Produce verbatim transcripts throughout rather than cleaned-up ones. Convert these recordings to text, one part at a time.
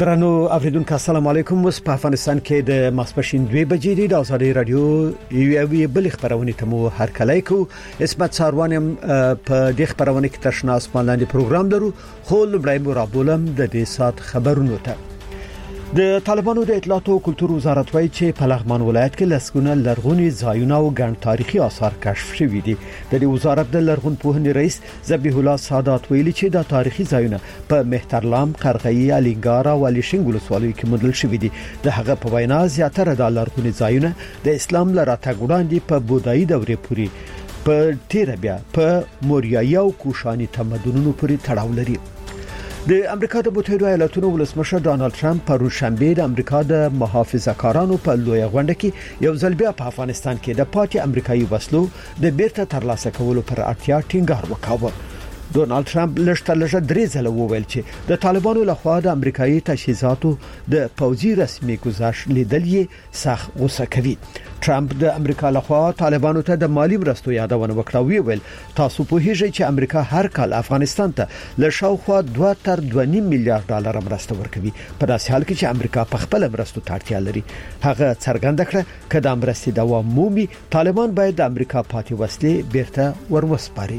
درنو اوریدونکو السلام علیکم. اوس په افغانستان کې د ماسپښین دوه بجې دی. د ازادي رادیو یو بل خبرونه ته مو هر کله کو اسمت ساروانم په دې خبرونه کې تشنا اسمانلاندې پروګرام درو خو لبړای مو را بولم د دې سات خبرونه ته. د طالبانو د اطلاعات او کلتور وزارت وايي چې په لغمان ولایت کې لسګونه لرغونی ځایونه او ګڼ تاریخي آثار کشف شوي دي. د دې وزارت د لرغون پوهنې رئیس ذبیح الله سادات ویلي چې د تاریخي ځایونه په مهترلام، قرغی، الینګار او الیشنګ ولسوالیو کې موندل شوي دي. د هغه په وینا زیاتره د لرغونی ځایونه د اسلام لپاره تګوډاندي په بودایي دورې پورې په تیر بیا په موریایي او کوشاني تمدنونو پورې تړاو لري. د امریکا د متحده ایالاتونو ولسمشر ډانلډ ترامپ پر شنبه د امریکا د محافظه‌کارانو په لوی غونډه کې یو ځل بیا په افغانستان کې د پاتې امریکایي وسلو د بیرته ترلاسه کولو پر اړتیا ټینګار وکاوه. ډونالد ترامپ لږه لږه درې ځله وویل چې د طالبانو لخوا د امریکایي تجهیزاتو د پوځي رسمي گزارش لیدل یې سخت غوسه کوي. ترامپ د امریکا لخوا طالبانو ته د مالی مرستو یادونه وکړه. ویل تاسو په هیڅ چې امریکا هر کال افغانستان ته له شاوخوا دوه تر دوه نیم میلیارډ ډالر مرسته ورکوي. په داسې حال کې چې امریکا په خپل مرستو ته اړتیا لري. هغه څرګنده کړه چې د مرستې دوام مومي طالبان باید د امریکا پاتې وسلې بیرته ورمسپاري.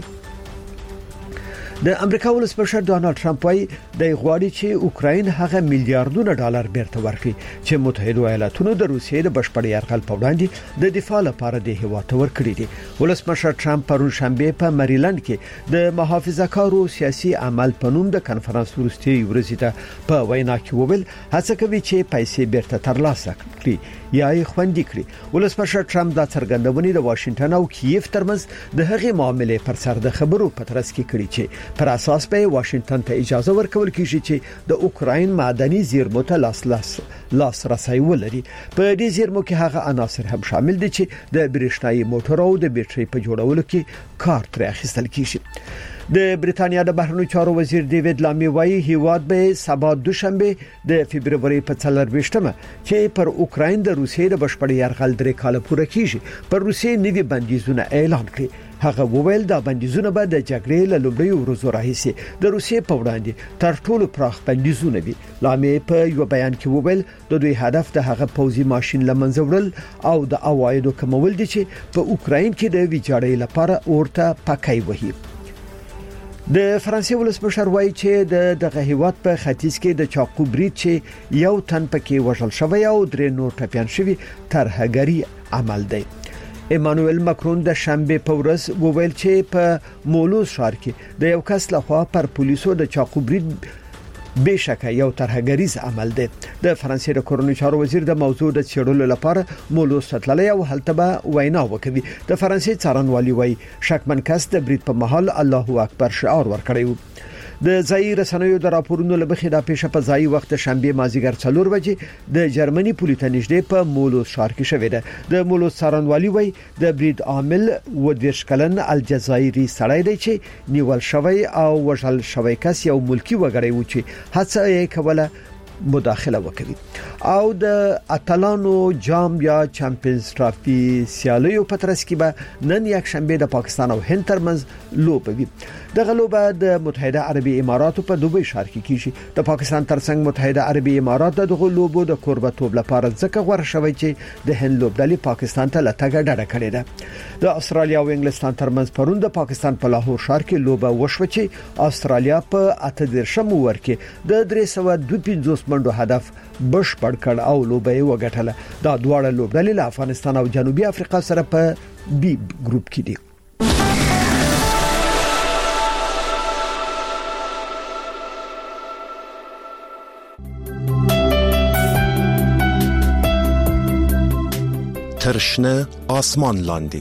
د امریکا ولسمشر ډانلډ ترامپ وايي د غواړي چې اوکراین هغه میلیارډونه ډالر بیرته ورکړي چې متحده ایالاتونو د روسیې د بشپړ یرغل په وړاندې د دفاع لپاره د هیواد ورکړي دي. ولسمشر ترامپ پرون شنبه په مریلند کې د محافظه‌کارو سیاسي عمل په نوم د کنفرانس وروستي ورځې ته په وینا کې وویل هڅه کوي چې پیسې بیرته ترلاسه کړي یا یې خوندي کړي. ولسمشر ترامپ دا څرګندونه د واشنگټن او کیف ترمنځ د هغې معاملې پر سر د خبرو په ترڅ کې کړې چې پر اساس به واشنگټن ته اجازه ورکول کیږي چې د اوکراین معدني زیرمو ته لاس لاس لاس رسای ولري. په دې زیرمو کې هغه عناصر هم شامل دي چې د برېښنايي موټرو او د بیټرۍ په جوړولو کې کار تر اخیستل کیږي. د بریتانیا د بهرنیو چارو وزیر دیوید لامي وايي هیواد به سبا دوشنبه د فبرवरी په څلرويشتمه چې پر اوکراین د روسیې د بشپړ یرغل درې کال پوره کیږي پر روسیې نوي بندیزونه اعلان کړي. هغه وویل دا بندیزونه به د جګړې له لومړیو ورځو راهیسې د روسیې په وړاندې تر ټولو پراخ بندیزونه وي. لامي په یو بیان کې وویل د دوی هدف د هغه پوځي ماشين لمنځه وړل او د اوایدو کمول دي چې په اوکراین کې د ویجاړۍ لپاره اورته پکای وهي. د فرانسې ولسمشر وايي چې د دغه هیواد په ختیځ کې د چاقو برید چې یو تن پکې وژل شوی او درې نور ټپيان شوی ترهګری عمل دی. ایمانوئل ماکرون د شنبه په ورځ وویل چې په مولوز ښار کې د یو کس لخوا پر پولیسو د چاقو برید بشکه یو ترهګریز عمل دی. د فرانسې د کورونی چارو وزیر د موضوع د څېړلو لپاره مولوز تللی او هلته به وینا وکړي. د فرانسې څارنوالي وايي شکمن کس د برید په محل الله اکبر شعار ورکړی. د ځای رسنیو د راپورونو لبخې د پیښه په ځای وخت شنبه مازیګر څلور بجې د جرمني پولیټه نږدې په مولوز ښار کې شوې ده. د مولوز څارنوالي وايي د برید عامل و دیرش کلن الجزایری سړی دی چې نیول شوی او وژل شوی کس یو ملکی وګړی و چې هڅه یې کوله مداخله وکړي. او د اتلانو جام یا چمپیونز ټرافي سیالیو په ترڅ کې به نن یک شنبه د پاکستان او هند ترمنځ لوبه وي. دغه لوبه د متحده عربي اماراتو په دوبۍ ښار کې کیږي. د پاکستان ترڅنګ متحده عربي امارات دغه لوبو د قربتوب لپاره ځکه غوړ شوی چې د هند لوبډلې پاکستان ته لټګه ډډه کړې ده. د استرالیا او انګلستان ترمنځ پرون د پاکستان په لاهور ښار کې لوبه وشوه چې استرالیا په اته دیرشم اوور کې د درې سوه دوه پنځوس منډو هدف بشپړ کړ او لوبه یې وګټله. دا دواړه لوبډلې له افغانستان او جنوبي افریقا سره په بی ګروپ کې دي. ترشنه آسمان لاندې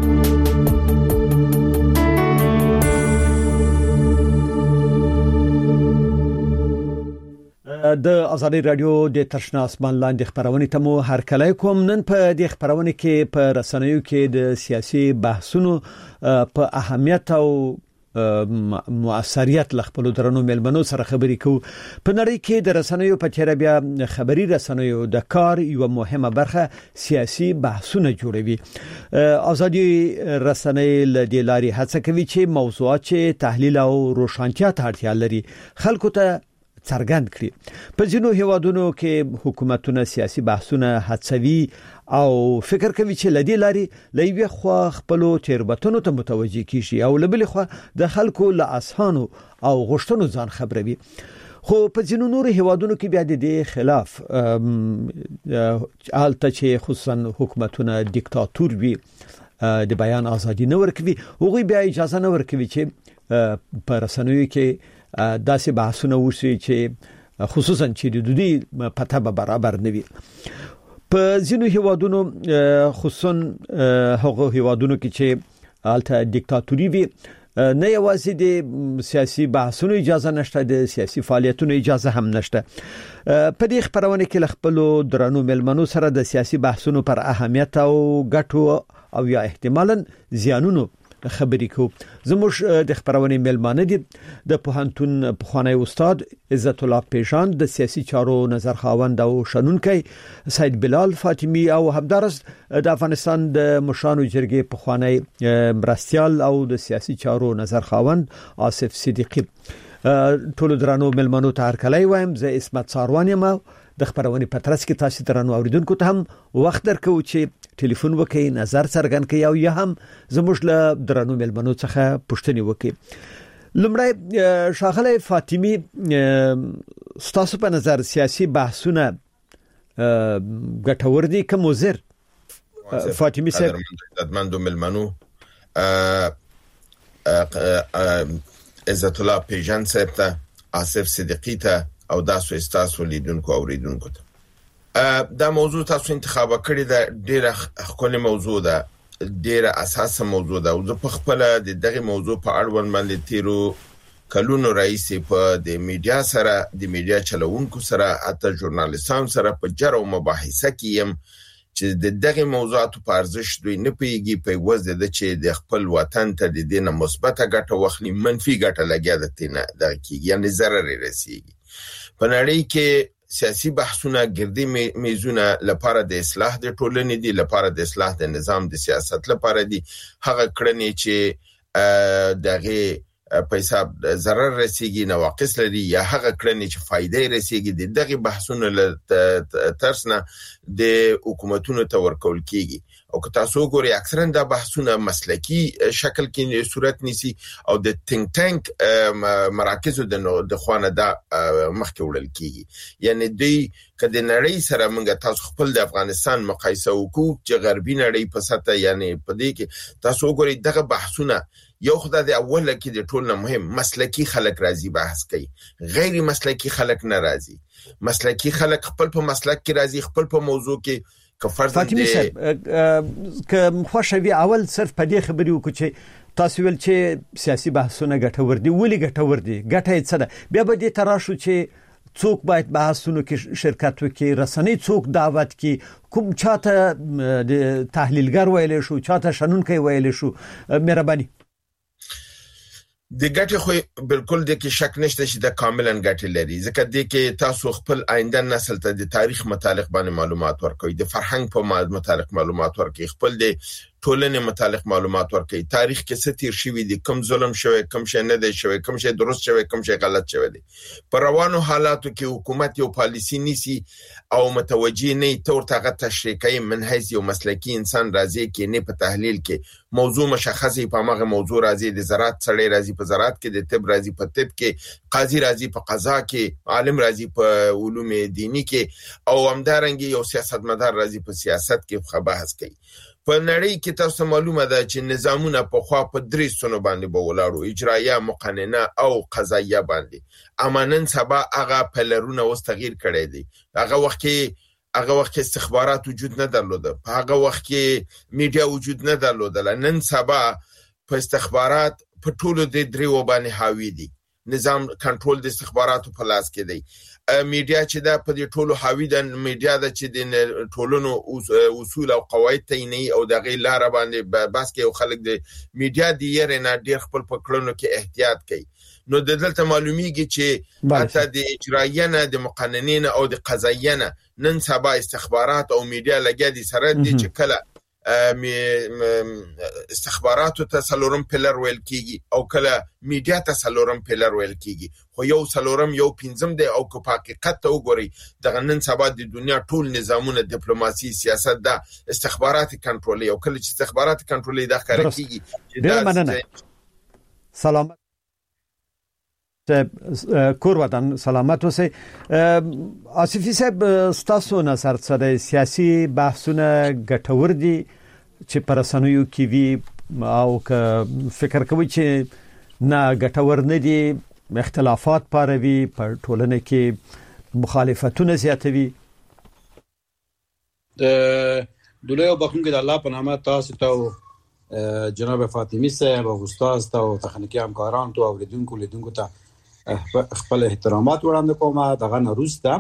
د ازادي رادیو د ترشنه آسمان لاندې خبرونه ته مو هر کله کوم. نن په دې خبرونه کې په رسنیو کې د سیاسي بحثونو په اهمیت او مؤثریت لخپلو درنو ملمنو سره خبرې کوو. په نړۍ کې د رسنیو په چیرې بیا خبري رسنیو د کار یو مهمه برخه سیاسي بحثونه جوړوي. ازادي رسنۍ له دې لارې هڅه کوي چې موضوعات چې تحلیل او روښانتیا ته اړتیا لري خلکو ته څرګند کړي. په ځینو هیوادونو کې حکومتونه سیاسي بحثونه هڅوي او فکر کوي چې لدی لاري لوي خو خپل تیربتونو ته متوجي کیږي او لبل خو د خلکو له اسانو او غشتنو ځان خبروي. خو په ځینو نور هیوادونو کې بیا د دې خلاف حالت چې خصوصا حکومتونه دیکتاتور وي د بیان ازادي نه ورکوي، هغه بیا اجازه نه ورکوي چې په رسنیو کې داسې بحثونه وشي چې خصوصا چې د دوی پته به برابر نه وي. په ځینو هیوادونو خصوصا هغه هیوادونو کې چې الته دیکتاتوري وي نه یوازې د سیاسي بحثونو اجازه نشته، د سیاسي فعالیتونو اجازه هم نشته. په دې خبرونه کې خپل درنو ملمنو سره د سیاسي بحثونو پر اهمیت او ګټو او یا احتمالاً زیانونو خبرې کو. زموږ د خبرونه ملمانه دي د پوهنتون پخوانی استاد عزت الله پیژان، د سیاسي چارو نظر خاوند او شنونکي سید بلال فاطمی او همدارس د افغانستان د مشانو جرګې پخوانی مرستيال او د سیاسي چارو نظر خاوند آصف صدیقی. ټول درانو ملمنو ته هر کله وایم زه اسمت ساروانی ما د خبرونه پترس کې تاسو درانو اوریدونکو ته هم وخت درکو چې ټلیفون وکړي، نظر څرګند کړي او یا هم زموږ له درانو ملمنو څخه پوښتنه وکړي. لمړی شاغله فاطمی، ستاسو په نظر سیاسي بحثونه ګټور دي که مضر؟ فاطمی صاحب خدمتمندو ملمنو، عزت الله پیژان صاحب ته، آصف صدیقی ته او تاسو استاسو لیدونکو اوریدونکو ته. دا موضوع تاسو انتخاب کړی دا ډیره خپل موضوع ده، ډیره اساسه موضوع ده او زه په خپل د دغه موضوع په اړه باندې تیرو کلونو رئیس په د میډیا سره د میډیا چلوونکو سره حتی ژورنالیستانو سره په جرو مباحثه کیم چې د دغه موضوعاتو په ارزښت دوی نه پیږي، په وځه د چې د خپل وطن ته د دینه مثبته ګټه واخلي، منفي ګټه لګیا د تینه د کی یعنی ضرر رسیږي. په نړۍ کې سیاسي بحثونه ګردي میزونه لپاره د اصلاح د ټولنې دي، لپاره د اصلاح د نظام د سیاست لپاره دي. هغه کړنې چې دغه په حساب ضرر رسیږي، نواقص لري، یا هغه کړنې چې فائدې رسیږي، دغه بحثونه له ترسنه د حکومتونو ته ورکول کیږي. او که تاسو ګورئ اکثرا دا بحثونه مسلکی شکل کې صورت نیسي او د تینک ټانک مراکزو د خوانه دا مخکې وړل کیږي. یعنی دوی کله نړۍ سره موږ تاسو خپل د افغانستان مقایسه وکړو چې غربي نړۍ په سطح یعنی په دې کې تاسو ګورئ دغه بحثونه یو خدای د اوله کې د ټول نه مهم مسلکی خلک راځي بحث کوي، غیر مسلکی خلک نه راځي. مسلکی خلک خپل په مسلک کې راځي، خپل په موضوع کې. فاطمی صاحب که خوشوي اول صرف په دې خبرې وکړو چې تاسو ول چې سیاسي بحثونه ګټور دي، ولې ګټور دي؟ ګټه یې څه ده؟ بیا به دې تراشو چې څوک باید بحثونو کې شرکت وکړي، رسنۍ څوک دعوت کړي، کوم چاته د تحلیلګر ویل شو، چاته شنونکي ویل شو. مهرباني د ګټه خو بالکل د کې شک نشته چې د کاملا ګټه لري، ځکه د کې تاسو خپل آینده نسل ته د تاریخ متعلق باندې معلومات ورکوي، د فرهنګ په متعلق معلومات ورکوي، خپل د ټولنې متعلق معلومات ورکوي، تاریخ کې څه تیر شوی دي، کوم ظلم شوی، کوم شی نه دی شوی، کوم شی درست شوی، کوم شی غلط شوی دی. پر روانو حالاتو کې حکومت یو پالیسی نیسی او متوجي نه تور تاغه تشریح کوي من حیث یو مسلکی انسان راځي کې نه په تحلیل کې موضوع مشخصي په ماغه موضوع راځي، د زراعت سړی راځي په زراعت کې، د طب راځي په طب کې، قاضي راځي په قضا کې، عالم راځي په علوم دینی کې، او همدارنګه یو سیاستمدار راځي په سیاست کې بحث کوي. په نړۍ کې تاسو معلومه ده چې نظامونه په خوا په درې سونو باندې بولاړو، اجرایه، مقننه او قضایه باندې. امانن سبا هغه پلرونه اوس تغییر کړي دي. هغه وخت کې هغه وخت استخبارات وجود نه درلوده، په هغه وخت کې میډیا وجود نه درلوده. نن سبا په استخبارات په ټولو د دریو باندې حاوی دي، نظام کنټرول د استخباراتو په لاس کې دی. میډیا چې دا په دې ټولو حاوی ده، میډیا د چې د ټولونو اصول او قواعد تعیني او د غیر لار باندې بس کې خلک د میډیا دی یې نه ډیر خپل پکړونو کې احتیاط کوي. نو د دلته معلومیږي چې حتی د اجرایه نه، د مقننین او د قضایه نه نن سبا استخبارات او میډیا لګیا دي سره دي چې کله استخباراتو ته سلورم پلر ویل کیږي او کله میډیا ته سلورم پلر ویل کیږي خو یو سلورم یو پنځم دی او که په حقیقت ته وګوري د نن سبا د دنیا ټول نظامونه ډیپلوماسي سیاست د استخبارات کنټرولي او کله چې استخبارات کنټرولي د ښکار کیږي ډیر مننه سلامت کور وطن سلامت اوسئ آصفي صاحب ستاسو نظر څه دی سیاسي بحثونه ګټور دي چې پر رسنیو کې وی او که فکر کوي چې نه ګټور نه دي اختلافات پاروي پر ټولنه کې مخالفتونه زیاتوي د دلایو بخښنه د الله په نامه تاسو ته جناب فاطمی صاحب او استاد ته او تخنیکی همکاران ته او لیدونکو لیدونکو ته خپل احترامات وړاندې کوم دغه نروسته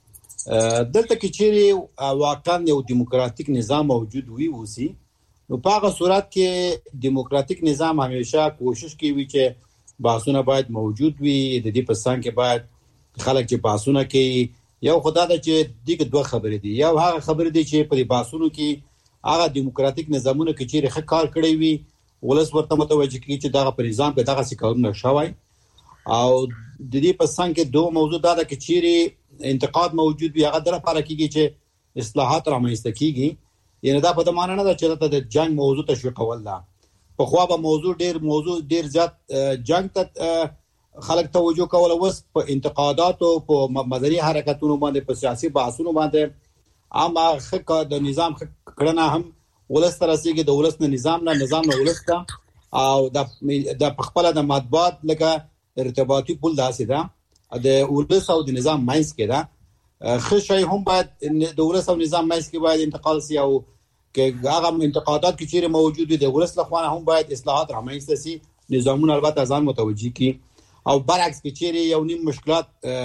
دلته کې چیرې واقعا یو دیموکراتیک نظام موجود وي وسی نو په هغه صورت کې دیموکراتیک نظام همیشه کوشش کوي چې بحثونه باید موجود وي د دې په څنګ کې باید خلک چې بحثونه کوي یو خدای ته چې دغه دوه خبرې دي یو هغه خبرې دي چې په بحثونو کې هغه دیموکراتیک نظامونه کې چیرې ښه کار کړی وي ولس ورته متوجه کیږي چې دغه پر نظام کې دغه څه کارونه شوی او د دې په څنګ کې دوه موضوع دا ده چې چیرې انتقاد موجود وي هغه در لپاره کیږي چې اصلاحات رامنځته کیږي یعنی دا په دمانه نه ده چې د جنگ موضوع تشویقول ده په خو به موضوع ډیر موضوع ډیر زیات جنگ ته خلک توجه کول اوس په انتقادات او په مدني حرکتونو باندې په سیاسي بحثونو باندې اما خک د نظام کړنه هم ولس ترسيږي د ولس نه نظام نه نظام نه ولس ته او د د خپل د مطبوعات لکه ارتباطي پول داسې ده د ولس او د نظام ماینس کې ده خشای هم باید د ولس او نظام ماینس کې باید انتقال سي او که هغه انتقادات کې چیرې موجود دي د ولس لخوا هم باید اصلاحات رامنځته سي نظامونه البته ځان متوجي کی او برعکس کې چیرې یو نیم مشکلات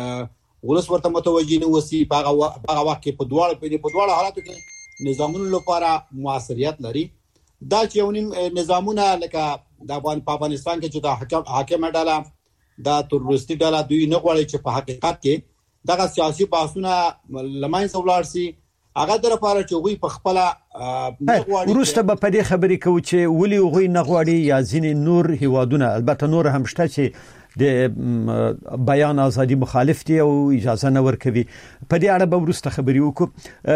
ولس ورته متوجي نه وسی په هغه وخت کې په دواړو په دواړو حالاتو کې نظامونو لپاره موثریت لري دا چې یو نیم نظامونه لکه د افغانستان کې چې د حکم حاکم ډاله دا تروریستي ډاله دوی نه غواړي چې په حقیقت کې دغه سیاسي بحثونه لماینځ ولاړ سي هغه در لپاره چې وی په خپل غواړي ورسته به په دې خبرې کوي چې ولي وغوي نه غواړي یا ځینې نور هیوادونه البته نور هم شته چې د بیان ازادي مخالف دي او اجازه نه ورکوي په دې اړه به ورسته خبرې وکړو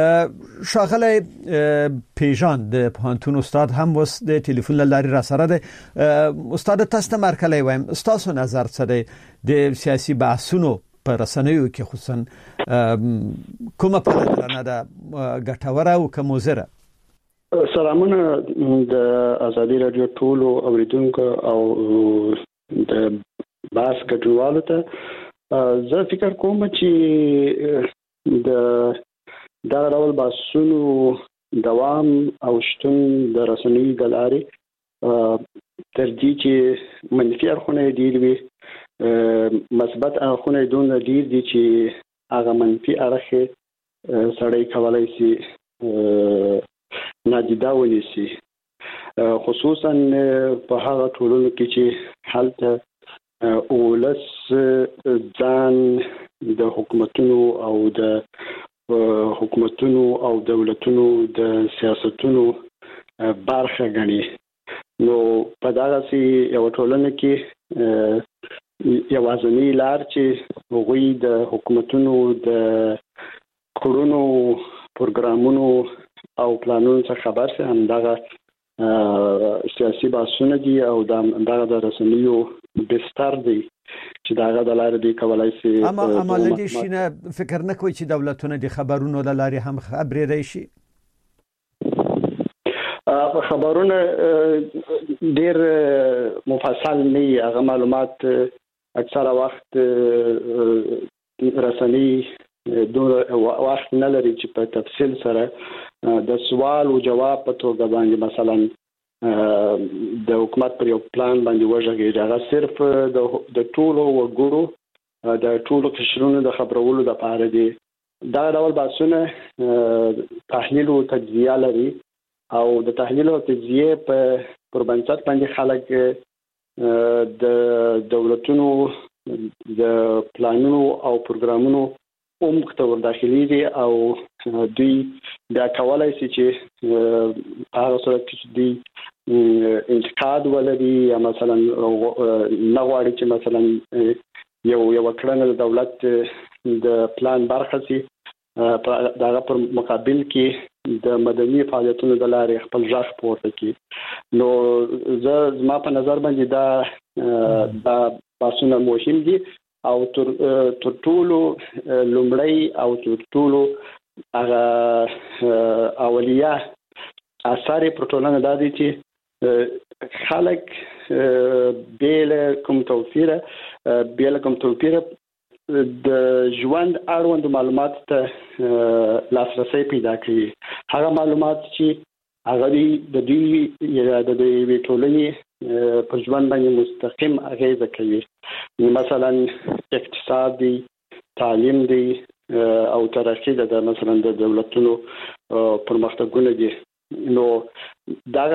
شاغله پیژان د پوهنتون استاد هم وس د ټلیفون لاري را سره ده استاد تاسو ته مرکلې وایم تاسو نظر څه دی د سیاسي بحثونو په رسنیو کې خصوصا کومه پلاتفورم ده ګټوره او کوموزره سلامونه د ازادي رادیو ټول اوریدونکو او د باس کډوالو ته زه فکر کوم چې د دا ډول باسونو دوام او شتون د رسنیو د لارې تر دې چې منفي اړخونه دي وي مثبت اړخونه دون دي چې هغه منفي اړخ سړی کولای شي نادیده ونیسي خصوصا په هغه ټولنو کې چې حالته اولس ځان د حکومتونو او د حکومتونو او دولتونو د سیاستونو برخه غني نو په دغه سي یو ټولنه کې یوازنی لار چې وګړي د حکومتونو د کورونو پروګرامونو او پلانونو څخه خبر سي هم دغه سیاسي بحثونه دي او دغه د رسنیو بستر دی چې دغه د لارې دی کولای شي اما اما لدی شنه فکر نه کوي چې دولتونه د خبرونو د لارې هم خبرې شي خبرونه ډېر مفصل نه هغه معلومات اکثره وخت رسنی دوه وخت نه لري چې په تفصیل سره د سوال او جواب په توګه باندې مثلا د حکومت پر یو پلان باندې وژغي هغه صرف د ټولو وګړو د ټولو قشرونو د خبرولو د پاره دی دا ډول باسونه تحلیل او تجزیه لري او د تحلیل او تجزیه په پربنځات باندې خلک د دولتونو د پلانونو او پروګرامونو عمق ته ور داخلي دي او دوی دا کولای شي چې په هغه صورت کې دوی انتقاد ولري یا مثلا نه غواړي چې مثلا یو یو کړنه د دولت د پلان برخه سي دغه پر مقابل کې د مدني فعالیتونو د لارې خپل ځخ پورته کی نو زه زما په نظر باندې دا دا باسونه مهم دي او تر تر ټولو لومړی او تر ټولو هغه اولیا اثر پروتولانه د دې چې خلک بیل کوم توفیره بیل کوم توفیره د ژوند اړوند معلومات ته لاسرسي پیدا کړي هغه معلومات چې هغه د دې یا د دې ټولنې په ژوند باندې مستقیم اغیزه کوي مثلا اقتصادي تعلیم دی او ترقی د مثلا د دولتونو پرمختګونه دي نو دا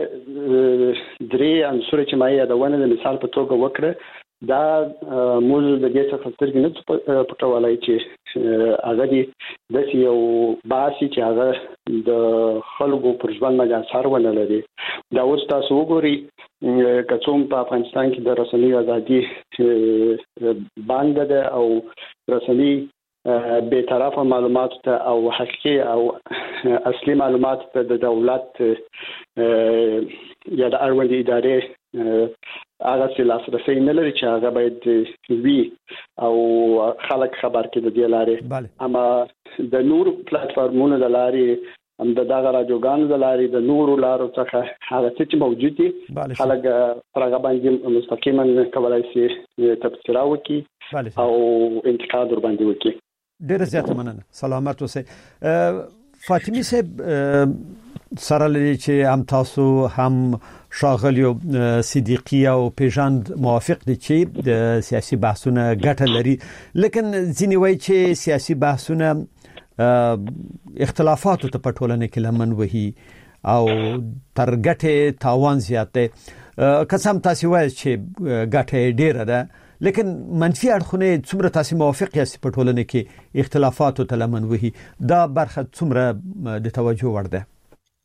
درې عنصر چې ما یادونه د مثال په توګه وکړه دا موږ د دې څخه سترګې نه پټولای چې هغه دي د یو باسي چې هغه د خلکو پر ژوند باندې اثر ونه لري دا اوس تاسو وګورئ کڅوم په افغانستان کې د رسنۍ ازادي باندې ده او رسنۍ به طرفه معلومات ته او حقيقي او اصلي معلومات ته د دولت یا د اړوند ادارې هغه چې لاسرسي نه لري چې هغه باید وي او خلک خبر کړي د دې لارې اما د نور پلیټفارمونو د لارې هم د دغه راډیوګانو د لارې د نورو لارو څخه هغه چې موجود دي خلک پرغه باندې مستقیما کولای شي تبصره وکړي او انتقاد ور باندې وکړي. ډیره زیاته مننه. سلامت اوسئ. فاطمی صاحب سره لري چې هم تاسو هم شاغلی صدیقی او پیژند موافق دي چې د سیاسي بحثونه ګټه لري لیکن ځینې وایي چې سیاسي بحثونه اختلافات ته پټولنه کې لمن وهي او تر ګټه تاوان زیاته قسم تاسو وایي چې ګټه ډیره ده لیکن منفي اړخونه څومره تاسو موافق یاست په ټولنه کې اختلافات ته لمن وهي دا برخه څومره د توجه وړ ده؟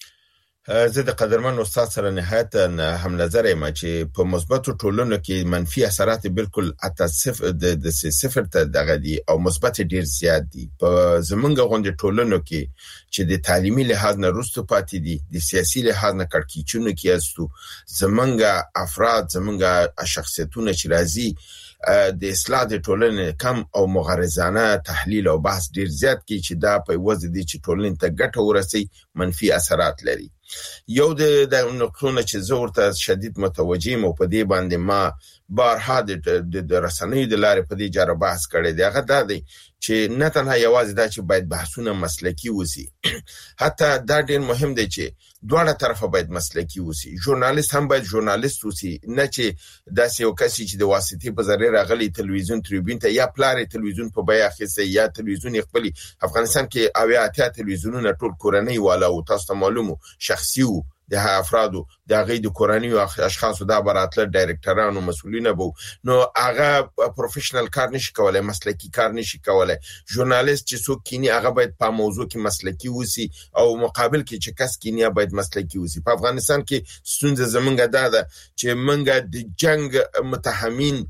زه د قدرمن استاد سره نهایت هم نظر یم چې په مثبت ټولنو کې منفي اثرات بالکل اته صفر د صفر ته دغه دي او مثبت ډیر زیات دي. په زمونږ غونډه ټولنو کې چې د تعلیمي لحاظ نه رستو پاتې دي د سیاسي لحاظ نه کړکېچونو کې استو زمونږ افراد زمونږ شخصیتونه چې راځي د اصلاح د ټولنې کم او مغرضانه تحلیل او بحث ډیر زیات کی چې دا په وځ دي چې ټولنې ته ګټه ورسي منفي اثرات لري. یو د نقطونه چې زه ورته شدید متوجه یم او په دې باندې ما بارها د رسنیو د لارې په دې جاره بحث کړی دی هغه دا دی چې نه تنها یوازې دا چې باید بحثونه مسلکی وسی حتی دا ډیر مهم دی چې دواړه طرفه باید مسلکی وسی. ژورنالیست هم باید ژورنالیست وسی نه چې داسې یو کس چې د واسطې په ذریعه راغلی تلویزیون تریبیون ته یا پلار تلویزیون په بیا اخیسته یا تلویزیون خپل افغانستان کې اویا اتیا تلویزیونونه ټول کورنۍ والا او تاسو ته معلومه شخصي وو د افرادو د غي د کورنۍ او اشخاصو د براتله ډایرکټرانو مسؤلین بو نو هغه پروفیشنل کار نشي کولای مسلکی کار نشي کولای. ژورنالیست چې څوک کینی هغه باید په موضوع کې مسلکی وسی او مقابل کې چې کس کینی باید مسلکی وسی. په افغانستان کې ستونزه زمونږه ده ده چې منګه د جنگ متهمین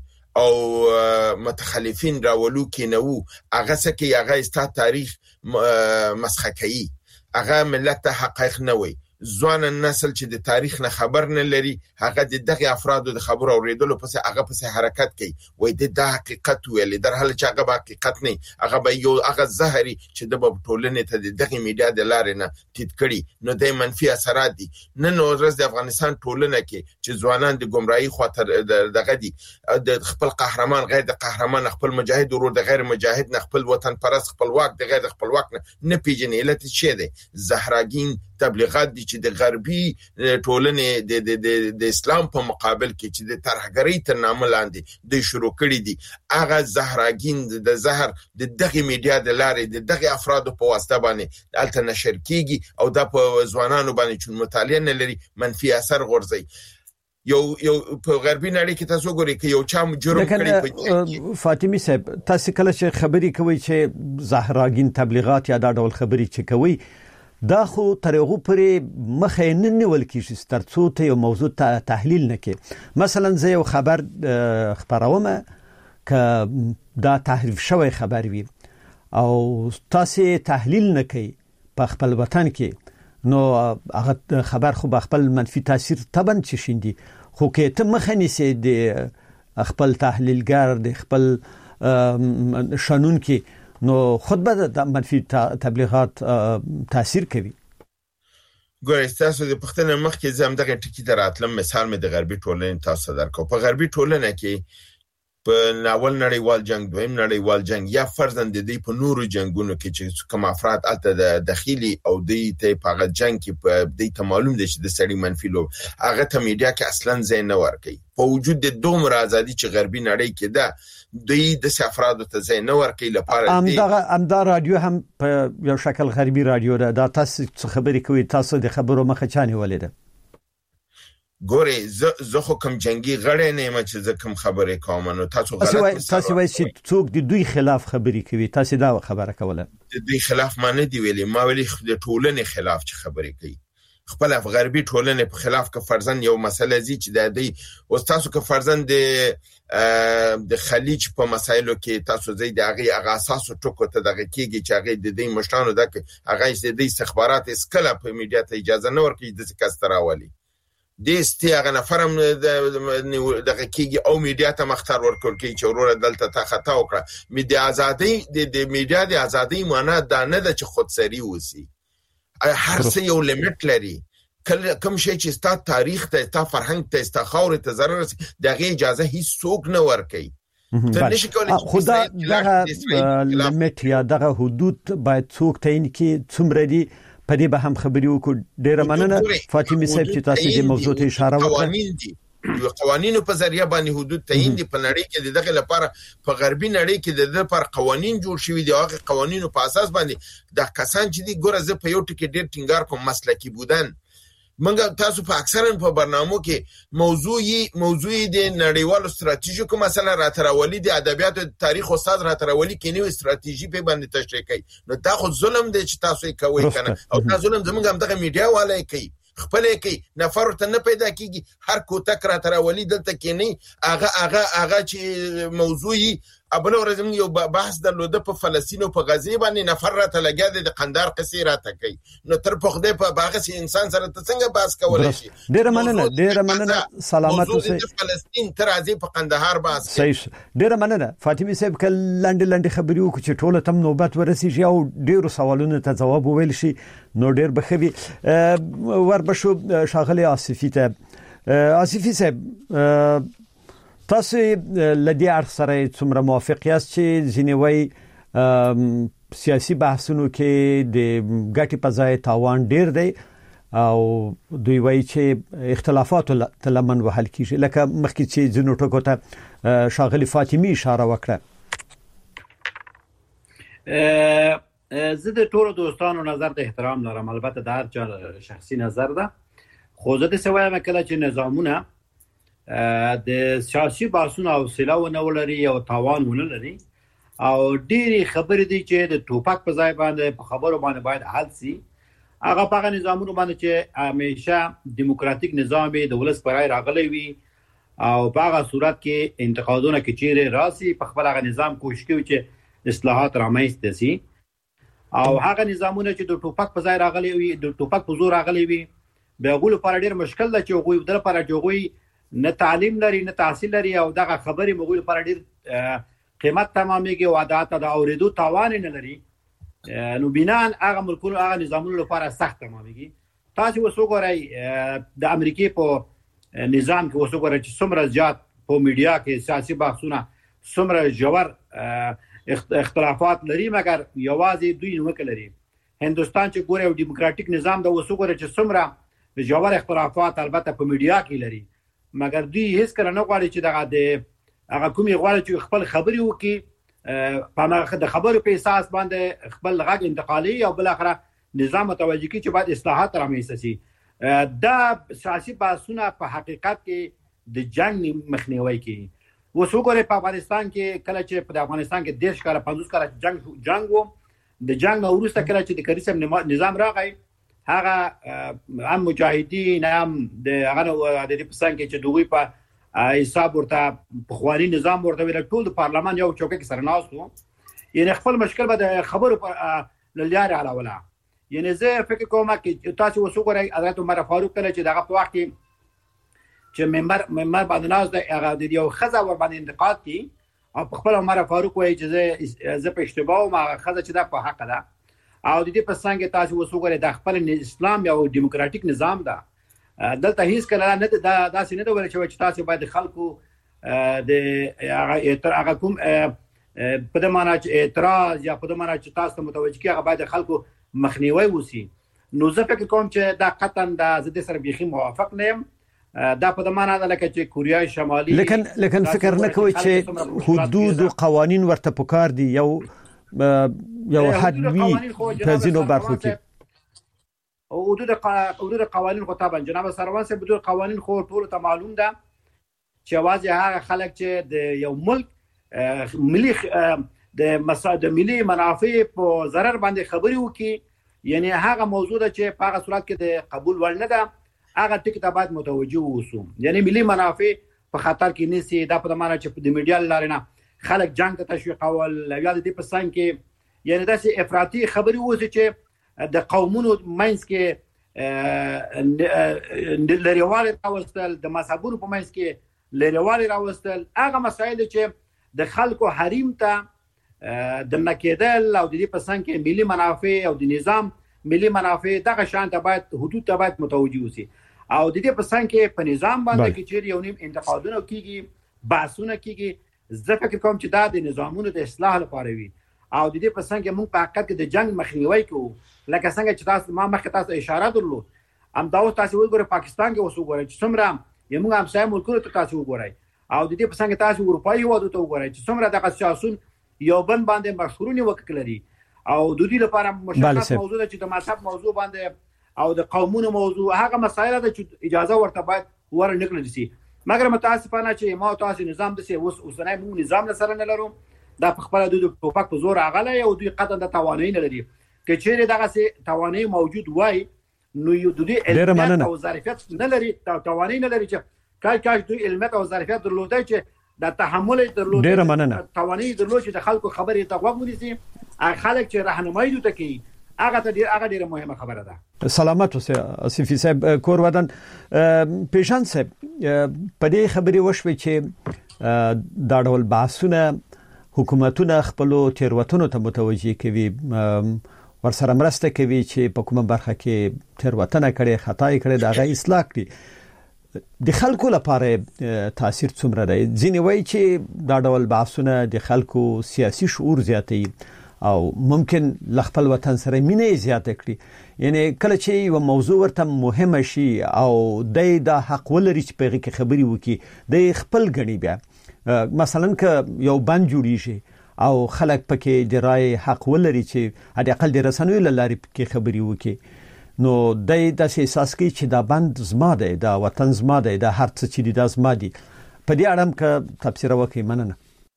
او متخلفین راولو کې نو هغه سکه هغه است تاریخ مسخه کوي هغه ملت ته حقایق نه وي ځوان نسل چې د تاریخ نه خبر نه لري هغه د دغه افرادو د خبرو اوریدلو پس هغه پس حرکت کوي وای د حقیقت ویل در حال چې هغه حقیقت نه هغه به یو هغه زهري چې د ټولنې ته دغه میډیا د لارې نه تید کړي نو د منفي اثرات دي. نن ورځ د افغانستان ټولنه کې چې ځوانان د گمراهي خاطر دغه دي د خپل قهرمان غیر د قهرمان خپل مجاهد ورور د غیر مجاهد نه خپل وطن پرست خپلواک د غیر خپلواک نه پیژنې علت څه دی زهراګین تبلیغات دي چې د غربي ټولنې د د د اسلام په مقابل کې چې د ترهګری تر نامه لاندې د شروع کړي دي هغه زهراګین د زهر د دغه میډیا د لارې د دغه افرادو په واسطه باندې الته نشر کیږي او د په ځوانانو باندې چې مطالعه نه لري منفي اثر غورځي. یو یو په غربي نړۍ کې تاسو ګورئ چې یو چا جرم کړی په فاطمی صاحب تاسو کله چې خبري کوي چې زهراګین تبلیغات یا دا ډول خبري چې کوي دا خو ترغه پرې مخه نه نیول کیږي ترڅو ته یو موضوع ته تحلیل نکړي. مثلا زه یو خبر خبروم ک دا تحریف شوی خبر وي او تاسو تحلیل نکړي په خپل وطن کې نو هغه خبر خو به خپل منفي تاثیر تبن چی شیندي خو کې ته مخنی سي د خپل تحلیلګر د خپل شانون کې نو خود به د منفي تبلیغات تاثیر کوي. ګورئ تاسو د پښتنه مخ کې زم دغه ټکی دراتلم مثال مې د غربي ټولنې تاسو درکو. په غربي ټولنه کې په ناول نړیوال جنگ دویم نړیوال جنگ یا فرضاً د دې په نورو جنگونو کې چې کوم افراد الته د داخلي او د ته په جنگ کې په دې ته معلوم دي چې د سړي منفي لو هغه ته میډیا کې اصلاً ځای نه ورکي په وجود د دومره ازادي چې غربي نړۍ کې ده د د افرادو ته ځای نه ورکي لپاره ام دا ام دا رادیو هم په یو شکل غربي رادیو ده دا تاسو خبرې کوي تاسو د خبرو مخه چانه ولیده. ګوري زه خو کوم جنگي غړې نه ما چې زه کوم خبرې کوم نو تاسو غلط تاسو وایي چې څوک د دوی خلاف خبرې کوي تاسو دا خبره کوله د دوی خلاف ما نه دی ویلي ما ویلي د ټولنې خلاف چې خبرې کوي خپل غربي ټولنې په خلاف که فرضاً یو مسله زی چې د دې او تاسو که فرضاً د د خلیج په مسایلو کې تاسو زی د هغه هغه اساس ټکو ته دغه کېږي چې هغه د دې مشتانو دغه هغه د استخبارات اسکله په میډیا ته اجازه نه ورکړي د څه کستراولي د استیاغه نفرم دغه کېږي او میډیا ته مختار ورکول کی چې وروره دلته تا خطا وکړه میډیا ازادي د میډیا د ازادي معنی دا نه ده چې خودسری وسی هر څه یو لیمټ لري کله کوم شي چې ستا تاریخ ته ستا فرهنګ ته ستا خاور ته ضرر دغه اجازه هیڅ څوک نه ورکي ته نشي کولای خدا دغه لیمټ یا دغه حدود باید څوک تعین کی څومره دي په دې به هم خبرې وکړو. ډیره مننه فاطمی صاحب چې تاسو دې موضوع ته اشاره وکړه. یو قوانینو په ذریعہ باندې حدود تعین دي په نړۍ کې دغه لپاره په غربي نړۍ کې د لپاره قوانین جوړ شوي دي هغه قوانینو په اساس باندې د کسان چې دي ګوره زه په یو ټکی ډیر ټینګار کوم مسلکی بودن منګه تاسو په اکثرا په برنامو کې موضوعي موضوعي د نړیوالو ستراتیژیکو مسله راتراولي د ادبیات تاریخ استاد راتراولي کې نو ستراتیژي په باندې تشریح کوي نو دا خو ظلم دی چې تاسو یې کوي کنه او دا ظلم زموږ هم دغه میډیا والے کوي خپل کوي نفر ته نه پیدا کیږي هر کوته راتراولي دلته کې نه هغه هغه هغه چې موضوعي ابل ورزم یو بحث درلود په فلسطین او په غزه باندې نفر راته لګیا د قندار قصې راته کوي نو تر په خدای په باغ سي انسان سره ته څنګه بحث کولای شي. ډیر مننه ډیر مننه سلامات اوسئ. فلسطین تر ازي په قندهار بحث کوي. ډیر مننه فاطمی صاحب کله لاندې لاندې خبرې وکړو چې ټوله تم نوبت ورسیږي او ډیرو سوالونو ته جواب وویل شي نو ډیر بخوي وربشو شاغلي آصفی ته آصفی صاحب تاسو لدی ارخ سره څومره موافق یاست چې ځینوي سیاسي بحثونو کې د ګټي په ځای تاوان ډیر دی او دوی وایي چې اختلافات تلمن وحل کیږي لکه مخکې چې ځینو ټکو ته شاغلي فاطمی اشاره وکړه. زه د ټولو دوستانو نظر ته احترام لرم البته د هر چا شخصي نظر ده خو زه د سوای مکله چې نظامونه د سیاسي بحثونو حوصله ونه ولري او تاوان ونه لري او ډېری خبرې دي چې د ټوپک په ځای باندې په خبرو باندې باید حل سي هغه په نظامونو باندې چې همیشه دیموکراتیک نظام د ولس پر رای راغلی وي او په هغه صورت کې انتقادونه کې چیرې راسي په خپل هغه نظام کوشش کوي چې اصلاحات رامنځته سي او هغه نظامونه چې د ټوپک په ځای راغلي وي د ټوپک په زور راغلي وي به غول پر ډېر مشکل ده چې غوي در پر جوړوي نه تعلیم لري نه تحصیل لري او دغه خبرې مغول پر ډیر قیمت تمامېږي او عادت د اوریدو توان نه لري نو بنان هغه ملکونو هغه نظامونو لپاره سخت تمامېږي. تاسو وسوګورئ د امریکای په نظام کې وسوګورئ چې څومره زیات په میډیا کې سیاسي بحثونه څومره جوړ اختلافات لري مګر یوازې دوی نه کلري. هندستان چې ګوري او دیموکراتیک نظام د وسوګورئ چې څومره جوړ اختلافات البته په میډیا کې لري مګر دوی هیڅ کله نه غواړي چې دغه د هغه کومي غواړي چې خپل خبري وکړي په د خبرو په اساس باندې خپل غږ انتقالي او بل اخره نظام متوجه کی چې بعد اصلاحات رامنځته شي دا سیاسي بحثونه په حقیقت کې د جنگ مخنیوي کوي. اوس وګورئ په افغانستان کې کله چې په افغانستان کې دیش کاله پنځوس کاله جنگ جنگ وو، د جنگ وروسته کله چې د کریسم نظام راغی هغه هم مجاهدین هم د هغه د دې پسند کې چې دوی په حساب ورته په خواني نظام ورته ویل ټول د پارلمان یو چوکۍ کې سره ناستو، یعنی خپل مشکل به د خبرو په لاري علاوه. یعنی زه فکر کوم چې تاسو وسوګورئ حضرت عمر فاروق کله چې دغه په وخت کې چې منبر منبر باندې ناز د هغه د یو خزه ور باندې انتقاد کی او خپل عمر فاروق وایي چې زه زه په اشتباه ما خزه چې دا په حق ده او د دې په څنګه تاسو وسوګورئ د خپل اسلام یو دیموکراتیک نظام ده. دلته هیڅ کله نه دا داسې نه ویل چې تاسو باید خلکو د هغه کوم په دې معنی چې اعتراض یا په دې معنی چې تاسو متوجه کیږي باید خلکو مخنیوي وسی. نو زه فکر کوم چې دا قطعا د زده سره بيخي موافق نه یم. دا په دمانه ده لکه چې کوریا شمالي لیکن لیکن فکر نه کوي چې حدود او قوانين ورته پکار دي یو یو حد وی په ځینو برخو کې. او حدود حدود قوانين خو طبعا جناب سروان صاحب حدود قوانين خو ټول ته معلوم ده چې واځي هغه خلک چې د یو ملک ملي د مساعد ملي منافع په ضرر باندې خبري وکي، یعنی هغه موضوع ده چې په هغه صورت کې د قبول ور نه ده هغه ټکی ته باید متوجه اوسو. یعنی ملي منافع په خطر کې نسی. دا په معنا چې د میډیا لارې نه خلک جنگ ته تشویق اول یا د دې په څنګه کې یعنی داسې افراطي خبري وځي چې د قومونو منځ کې لريوالي راوستل، د مذهبونو په منځ کې لريوالي راوستل، هغه مسایل چې د خلکو حریم ته د نکیدل او د دې په څنګه کې ملي منافع او د نظام ملي منافع دغه شان ته باید حدود ته باید متوجه وسی. او د دې په څنګه کې په نظام باندې کې چې یو نیم انتقادونه کیږي بحثونه کیږي، زه فکر کوم چې دا د نظامونو د اصلاح لپاره وي. او د دې په څنګه موږ په حقیقت کې د جنگ مخنیوي کوو لکه څنګه چې تاسو ما مخکې تاسو اشاره درلود. ام دا اوس تاسو وګورئ پاکستان کې اوس وګورئ چې څومره یمو هم سایم ملکونو ته تاسو وګورئ او د دې په څنګه تاسو اروپایي هیوادو ته وګورئ چې څومره د سیاسون یو بن باندې مشهورونی وکړي او د دې لپاره مشخص موضوع چې د مذهب موضوع باندې او د قومونو موضوع هغه مسایل ده چې اجازه ورته باید ور نکړل شي. مګر متاسفانه چې ما تاسو نظام د سي اوس اوسنۍ موږ نظام سره نه لرو، دا په خپل د ټوپک په زور اغله او دوی قطعا د توانایي نه لري. که چیرې دغه سي توانایي موجود وای نو یو د دې او ظرفیت نه لري، توانایي نه لري چې کای کای دوی علمت او ظرفیت درلودای چې د تحمل درلودای توانایي درلود چې د خلکو خبرې ته غوږ ونیسي، خلک چې راهنمایي دوی ته کوي هغه ته ډیر هغه ډیره مهمه خبره ده. سلامت اوسه اسفی صاحب کور ودان پیشان صاحب په دې خبرې وشوي چې دا ډول بحثونه حکومتونه خپل تیروتنو ته متوجي کوي، ورسره مرسته کوي چې په کومه برخه کې تیروتنه کړي خطا کړي دا غي اصلاح کړي. د خلکو لپاره تاثیر څومره دی؟ ځینې وایي چې دا ډول بحثونه د خلکو سیاسي شعور زیاتوي او ممکن لخپل وطن سره مینه زیاته کړي. یعنی کله چې یو موضوع ورته مهمه شي او د حق ولري چې په کې خبري وکي د خپل غني بیا مثلا ک یو بند جوړیږي او خلک پکې د رائے حق ولري چې هدي اقل د رسنوي لاري کې خبري وکي، نو د داسې احساس کوي چې دا بند زما دی، دا وطن زما دی، دا هر څه چې دا زما دی. په دې اړه ک تفسیر وکي مننه.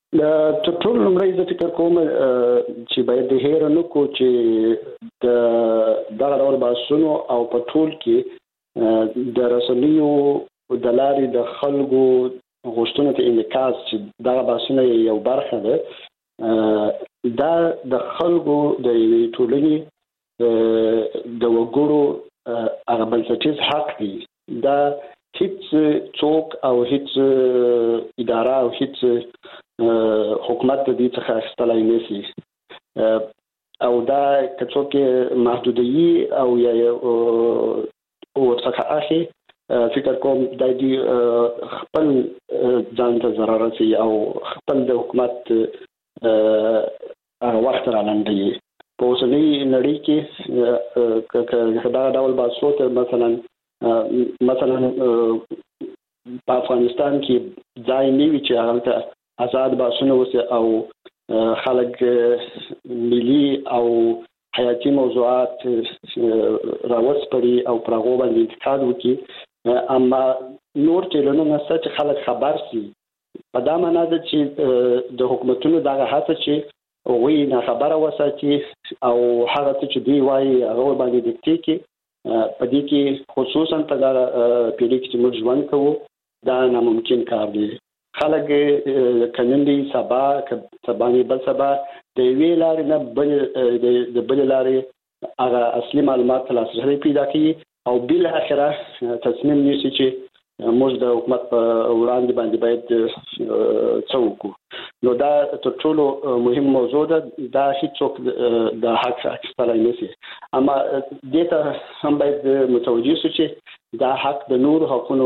د ټول لمړی د فکر کوم چې باید د هیر نو کو چې د دغه ډول باسونو او په ټول کې د رسنیو د لارې د خلکو غوښتنو ته انعکاس چې دغه باسونه یو برخه ده، دا د خلکو د ټولنې د وګړو هغه بنسټیز حق دی. دا هیڅ څوک او هیڅ اداره او هیڅ حکومت د دې څخه اخیستلای نشي او دا که څوک محدودي او یا ورڅخه اخی فکر کوم د دې خپل ځان ته ضرر رسي او خپل د حکومت هغه وخت را لاندې په اوسنۍ نړۍ کې دا ډول باسوت مثلا مثلا په افغانستان کې ځای نیوي چې هغه آزاد باسونه وسه او خلک ملي او حیاتي موضوعات راوسپړي او پرغو باندې انتقاد وکړي اما نور چیرونه ست خلک خبر سي په دا معنی ده چې د حکومتونو دغه هڅه چې وی نه خبره وساتي او هغه چې دی وایي هغه باندې دکتي کې په دې کې خصوصا په دا پیډي کې موږ ژوند کوو دا ناممکن کار دی خلک کنندي سبا سباني بل سبا د وی لارې نه بل د بل لارې هغه اصلي معلومات لاسرسي پیدا کوي او بل اخره تصمیم نیسي چې موږ د حکومت په وړاندې باندې باید څوک نو دا تر ټولو مهم موضوع ده دا هیڅوک د حق اخیستلای نشي اما دته هم باید متوجه شو چې دا حق د نور حقوقو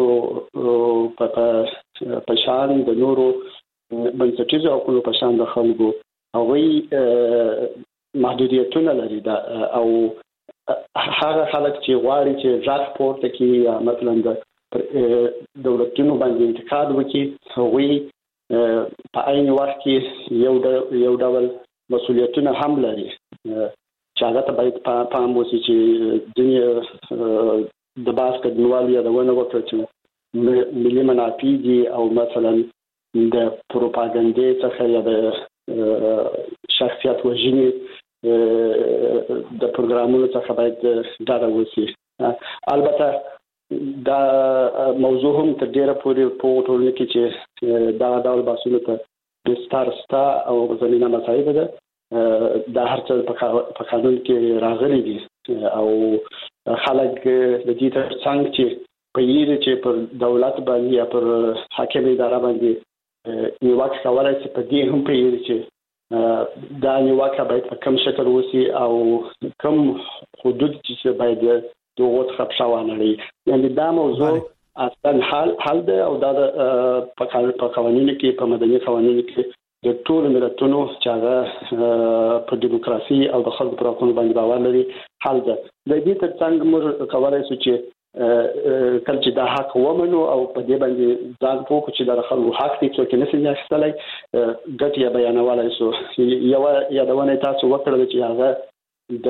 په شان د نورو بنسټیزو حقوقو په شان د خلکو او وی محدودیتونه لري دا او هغه خلک چې غواړي چې ځات پورته کوي مثلا د دولتونو باندې انتقاد وکړي هغوی په عین وخت کې یو یو ډول مسولیتونه هم لري چې هغه ته باید پام وشي چې دنیا د باس کډنوالي د ونه وکړي چې ملي منافع دي او مثلا د پروپاګاندا څخه یا د شخصیت وژنې د پروګرامونو څخه باید ډاډه وشي البته دا موضوع هم تر ډیره پورې په ټولنه کې چې دا ډول باسونه ته د ستارستا او زمينه مسایل ده دا هر څه په قانون کې راغلي دي او خلک د دې ترڅنګ چې په یوه چې پر دولت باندې یا پر حاکم اداره باندې نیوکه کولای شي په دې هم په یوه چې دا نیوکه باید په کوم شکل وسی او کوم حدود چې باید دوغت خبشوانه لري یعنی دا موضوع اصلا حل حل ده او دا په قوانینو کې په مدني قوانینو کې د ټول ملتونو چې هغه په دیموکراسي او د خلکو پر حقوقو باندې باور لري حل ده د دې ترڅنګ موږ کولای شو چې کله چې دا حق ومنو او په دې باندې ځان پوه چې د خلکو حق دي چې نسي ځاستلای ګټي بیانولای شو یو یادونه تاسو وکړل چې هغه د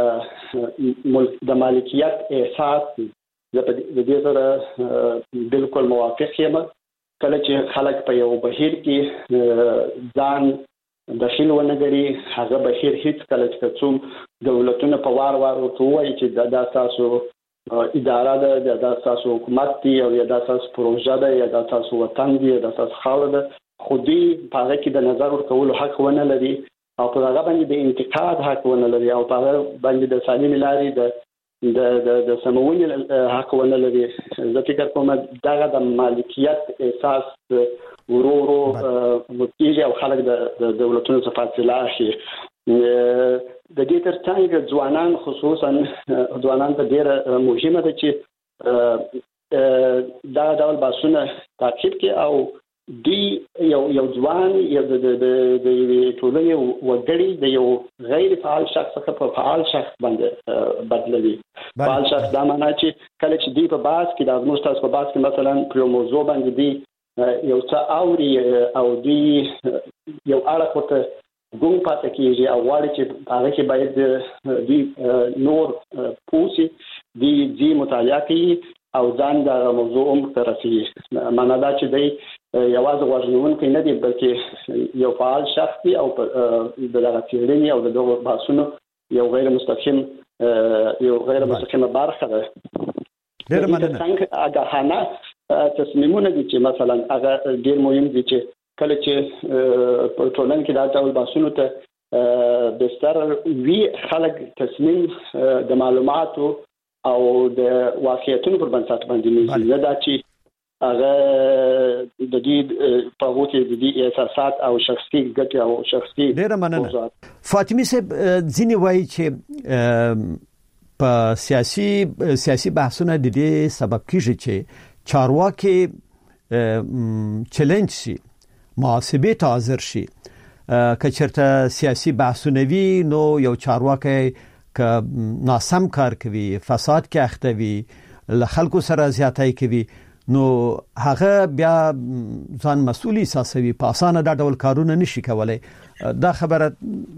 د مالکیت احساس د دې سره بالکل موافق یم کله چې خلک په یو بهیر کې ځان داخل ونګري هغه بهیر هیڅ کله چې څوم دولتونه په وار وار وایي چې د اساسو اداره ده د اساسو حکومت دی او د اساسو پروژه ده یا د اساسو وطن دی د اساسو خاور ده خو دې په هغه کې د نظر ورکولو حق ونه لري او په هغه باندې د انتقاد حق ونه لري او په هغه باندې د سالم لاري د د د سمون حق ونه لري زه فکر کوم دغه د مالکیت احساس ورورو متیږي او خلک د دولتونو څخه فاصله اخلي د دې ترڅنګ ځوانان خصوصا ځوانان ته ډیره مهمه ده چې دا ډول باسونه تعقیب کړي او دی یو یو ځوان یو د د د ټولنې وګړي د یو غیر فعال شخص څخه په فعال شخص باندې بدلوي فعال شخص دا معنی چې کله چې دی په باس کې د ازموستاس په باس کې مثلا په موضوع باندې دی یو څه اوري او دی یو اړه کوته ګوم پاتې کیږي او واړي چې هغه کې باید دی نور پوسی دی دی مطالعه کوي او ځان د موضوع هم ترسي معنا دا چې دی یوازې غوښنون کې نه دی بلکې یو فعال شخص دی او د دغه تیرنی او دغه باسونو یو غیر مستقیم یو غیر مستقیمه برخه ده ډېر مننه څنګه هغه حنا تصمیمونه دي چې مثلا هغه ډېر مهم دي چې کله چې په ټولنه کې دا ډول باسونو ته بستر وی خلک تصمیم د معلوماتو او د واقعیتونو پر بنسټ باندې نه دا چې هغه د دې په وخت د دې احساسات او شخصي ګټه او شخصي ډېر مننه فاطمه صاحب ځینې وایي چې په سیاسي سیاسي بحثونه د دې سبب کیږي چې چارواکي چیلنج شي محاسبه ته حاضر شي که چېرته سیاسي بحثونه وي نو یو چارواکي ک ناسم کار کوي فساد کې اخته وي له خلکو سره زیاتای کوي نو هغه بیا ځان مسؤل احساسوي په اسانه دا ډول کارونه نشي کولای. دا خبره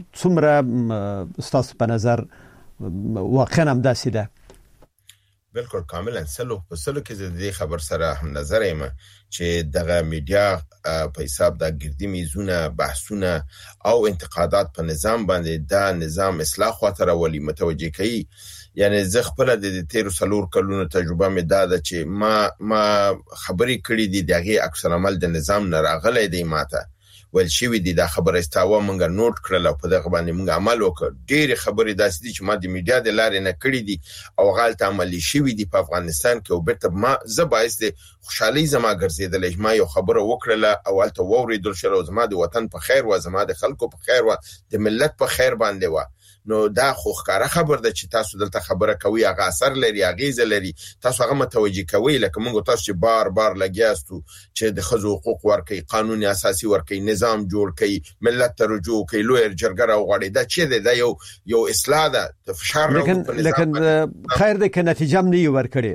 څومره ستاسو په نظر واقعا هم داسې ده؟ بالکل کاملا سلو په سلو کې د دې خبر سره هم نظر یم چې دغه میډیا په حساب د ګردی میزونه بحثونه او انتقادات په نظام باندې دا نظام اصلاح خاطر ولي متوجه کوي. یعنی زه خپل د تیر سلور کلونو تجربه مې دا ده چې ما ما خبرې کړې دي دغه عکس العمل د نظام نه راغلی دی ماته ول شي دي دا خبره استاوه مونږه نوٹ کړل او په دغه باندې مونږ عمل وکړ. ډېر خبرې داسې دي چې ما د میډیا د لارې نه کړې دي او غلط عملي شوی دي په افغانستان کې او بیرته ما زبایس دي خوشحالي زما ګرځیدل ما یو خبره وکړه او الته ووریدل شو زما د وطن په خیر و زما د خلکو په خیر و د ملت په خیر باندې و. نو دا خو ښکارا خبر ده چې تاسو دلته خبره کوي هغه اثر لري هغه لري تاسو هغه متوجي کوي لکه موږ تاسو چې بار بار لګیاستو چې د خزو حقوق ورکي قانون اساسي ورکي نظام جوړ کړي ملت ته رجوع کوي لوی جرګه او غړي دا چې دا یو یو اصلاح ده فشار لیکن لیکن خیر ده که نتیجه نه یو ورکړي.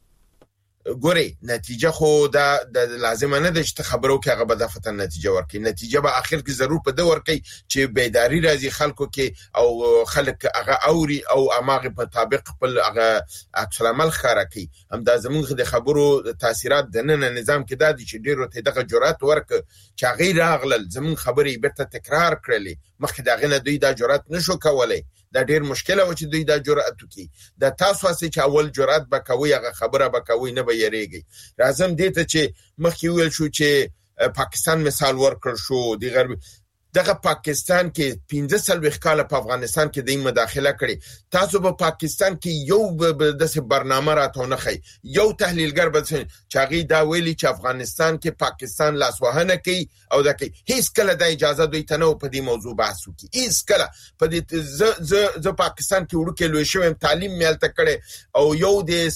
ګوري نتیجه خو دا د لازم نه ده چې خبرو کې هغه به د فتن نتیجه ورکړي. نتیجه به اخر کې ضرور په دور کې چې بیداری راځي خلکو کې او خلک هغه اوري او اماغه په طابق خپل هغه عکس العمل ښکارا کوي. هم دا زمونږ د خبرو تاثیرات د نن نظام کې دا دي چې ډیرو ته دغه جرأت ورک چې غیر اغلل زمون خبرې بیرته تکرار کړلې مخکې دا غنه دوی دا جرأت نشو کولای. دا ډیر مشکله و چې دوی دا جرأت وکړي. دا تاسو اسې چې اول جرأت بکوي هغه خبره بکوي نه به یریږي. راځم دې ته چې مخکې ویل شو چې پاکستان مثال ورکړ شو دی غرب دغه پاکستان کې پنځه سلويخ کال په افغانستان کې د مداخله کړي. تاسو په پاکستان کې یو د برنامه راتونه خي یو تحلیلګر بل چاغي دا ویلي چې افغانستان کې پاکستان لاسوهنه کوي او دا کوي هیڅ کله د اجازه دوی ته نه په دې موضوع بحث وکړي. هیڅ کله په دې ز ز ز پاکستان کې ورکه لوي شوم تعلیم ملته کړي او یو د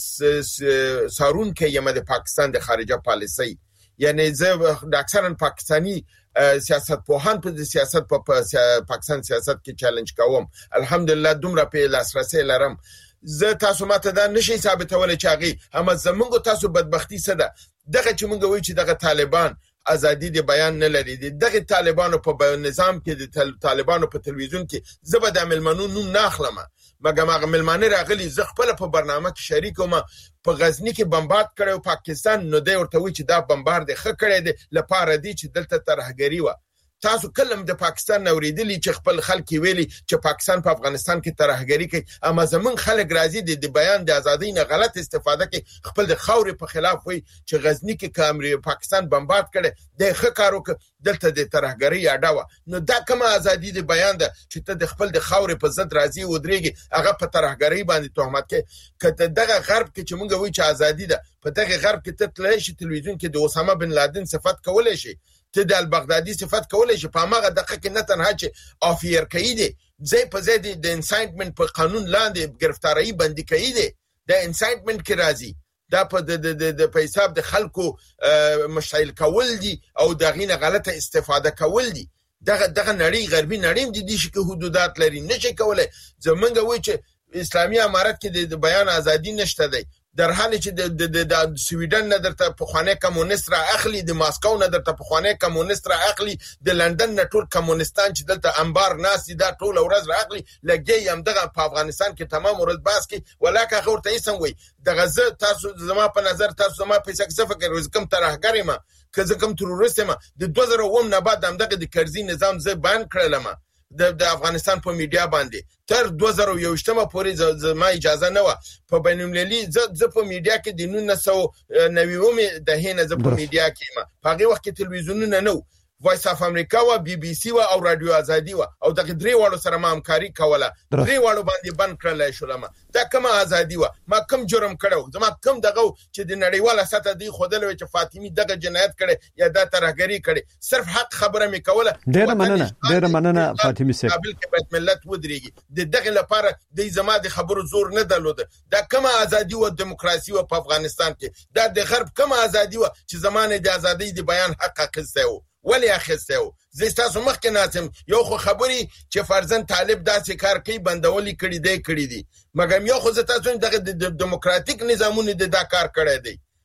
سارون کې یم د پاکستان د خارجه پالیسي یعنی زه د اکثرا پاکستانی سیاست پوهان په سیاست په پاکستان سیاست کې چیلنج کوم. الحمدلله دومره په لاسرسي لرم. زه تاسو ماته دا نشي ثابتول چې هغه هم زمونږ تاسو بدبختی څه ده. دغه چې مونږ وایو چې دغه طالبان ازادي د بیان نه لري. دغه طالبانو په نظام کې د طالبانو په تلویزیون کې زبد عمل منون نه اخلم مګم هغه ملمانه راغلي ز خپل په برنامه کې شریک وم په غزنی کې بمبارد کړو پاکستان نو دی ورته وی چې دا بمبارد خه کړی دی لپاره دی چې دلته ترهګری و. تاسو کلم د پاکستان اوریدلی چې خپل خلک ویلي چې پاکستان په افغانستان کې ترهګری کوي اما زمون خلک راځي د بیان د ازادۍ نه غلط استفاده کوي خپل د خاورې په خلاف وي چې غزنی کې کامري پاکستان بمبارد کړي د ښه کارو دلته د ترهګری اډاوه. نو دا کومه ازادي د بیان ده چې ته د خپل د خاورې په ضد راځي او درېږي هغه په ترهګری باندې تهمت کوي. کته دغه غرب کې چې مونږ وایو چې ازادي ده په دغه غرب کې ته تللی شي تلویزیون کې د اسامه بن لادن صفات کولای شي ته د البغدادي صفات کولای شي په هغه دقیقه کې نه تنها چې افیر کوي دي ځای په ځای د انسایټمنت په قانون لاندې گرفتاری بندي کوي دي د انسایټمنت کې راځي دا په د د په حساب د خلکو مشایل کول دي او دغه غلطه استفاده کول دي. دغه دغه نړۍ غربي نړۍ د دې شي کې حدودات لري نشي کولای. زمونږ وایي چې اسلامي امارات کې د بیان ازادي نشته دی در حال چې د د سویډن نه درته په خوانه کمونیست را اخلي د ماسکو نه درته په خوانه کمونیست را اخلي د لندن نه ټول کمونستان چې دلته انبار ناسي دا ټول ورځ را اخلي لګي هم دغه په افغانستان کې تمام ورځ باس کې ولاکه خورته یې سم وي دغه زه تاسو زما په نظر تاسو زما په څه فکر وز کم ترهګر ما که کم تروریست ما د دوه زره اووه نه بعد هم دغه د کرزي نظام زه بان کړلم د د افغانستان په میډیا باندې تر دوه زره یو شتمه پورې زما اجازه نه و په بین المللي ز په میډیا کې د نولس سوه نوي د هینه ز په میډیا کې ما په هغه وخت کې تلویزیونونه نه وایس اف امریکا و بي بي سي و او رادیو ازادي و او دغه درې واړو سره ما همکاري کوله درې واړو باندې بند کړل شو لمه دا کومه ازادي و ما کوم جرم کړو زما کوم دغه چې د نړیواله سطح دی خودلوي چې فاطمی دغه جنایت کړي یا د ترهګری کړي صرف حق خبره مې کوله. ډېر مننه ډېر مننه فاطمی صاحب. قابل کې بیت ملت ودرېږي د دغه لپاره د زما د خبرو زور نه درلود. دا کومه ازادي و دیموکراسي و په افغانستان کې دا د غرب کومه ازادي و چې زمانه د ازادۍ د بیان حق اخیسته و ولی اخیسته و. زه تاسو مخکې ناسم یو خو خبري چې فرزند طالب داسې کار کوي بندولي کړي دی کړي دي مګر یو خو زه تاسو دغه د دیموکراتیک نظامونو د دا کار کړی دی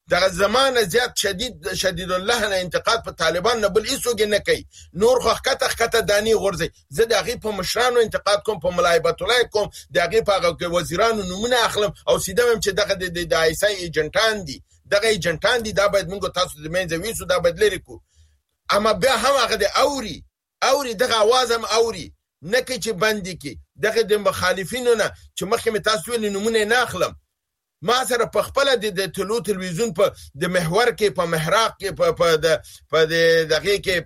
دغه زمانه زیات شدید شدید الله نه انتقاد په طالبان نه بل هیڅوګ نه کوي نور خو خطه خطه دانی غورځي زه دغه په مشرانو انتقاد کوم په ملایبت الله کوم دغه په وزیرانو نمونه اخلم او سیدم چې دغه د دایسای ایجنټان دي دغه ایجنټان دي دا باید موږ تاسو د منځ ویسو دا باید لري کو اما بیا هم هغه د اوري اوري دغه आवाज هم اوري نه کې چې باندې کې دغه د مخالفینو نه چې مخکې تاسو ویل نمونه نه اخلم ما سره په خپل د تلو تلویزیون په د محور کې په محراق کې په په د په دغه کې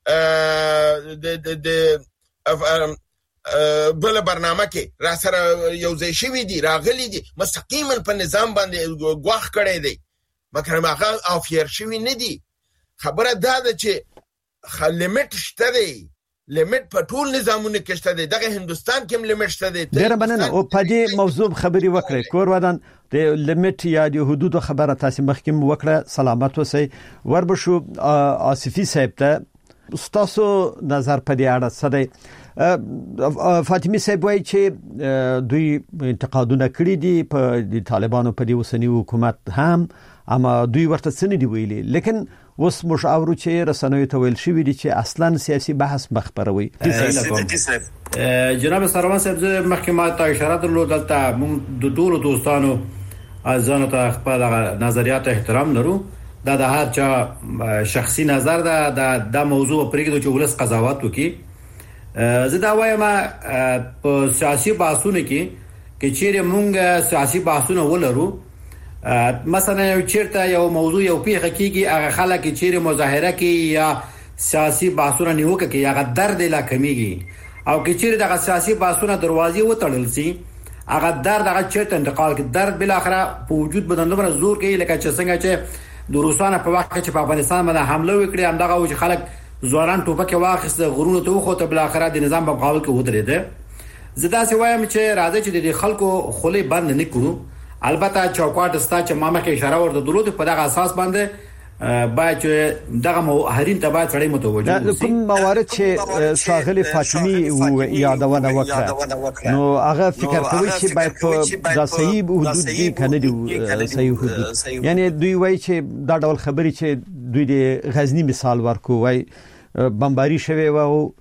د د بل برنامه کې را سره یو ځای شوی دی راغلی دی مستقیما په نظام باندې غواخ کړی دی مګر هغه افیر شوی نه دی خبره دا ده چې لیمټ شته دی لیمټ په ټول نظامونو کې شته دی دغه هندستان کې لیمټ شته دی ډیر مننه او په دې موضوع خبري وکړې کور ودان د لیمټ یا د حدود خبره تاسو مخکې وکړه سلامت اوسئ وربشو آصفی صاحب ته تاسو نظر په دې اړه څه دی فاطمی صاحب وایي چې دوی انتقادونه کړی دي په د طالبانو په دې اوسنی حکومت هم اما دوی ورته څه نه دی ویلي لیکن اوس مشاورو چې رسنوي ته ویل شوی دي چې اصلا سیاسي بحث مخبروي جناب سروان صاحب زه محکمه ته اشاره درلود دلته موږ د ټولو دوستانو ازانو ته خپل نظریات احترام لرو دا د هر چا شخصي نظر ده د د موضوع پرېږدو چې ولس قضاوت وکړي زه دا وایم په سیاسي بحثونو کې چې چیرې موږ سیاسي بحثونه ولرو مثلا یو چیرته یو موضوع یو پیښه کیږي هغه خلک چیرې مظاهره کوي یا سیاسي بحثونه نیوکه کوي هغه درد لا کمیږي او چې چیرې دغه سیاسي بحثونه دروازې وتړل سي هغه درد هغه چیرته انتقال کوي درد بل اخره په وجود بدن زور کوي لکه چې څنګه چې د روسانو په وخت کې په افغانستان باندې حمله وکړي همدغه و چې خلک زوران ټوپک واخیست غرونو ته وخته بل اخره د نظام په مقابل کې ودرېده زدا سي وایم چې راځي چې د خلکو خولې بند نه کړو البته چوکاټ ستا چې ما مخکې اشاره ورته درود په دغه اساس باندې باید دغه مهرین ته باید سړی متوجه وي کوم موارد چې شاغلی فاطمی و یادونه وکړه نو هغه فکر کوي چې باید په د صحیح حدود کې کنه دی صحیح حدود یعنی دوی وایي چې دا ډول خبري چې دوی د غزنی مثال ورکو وایي بمباری شوی و او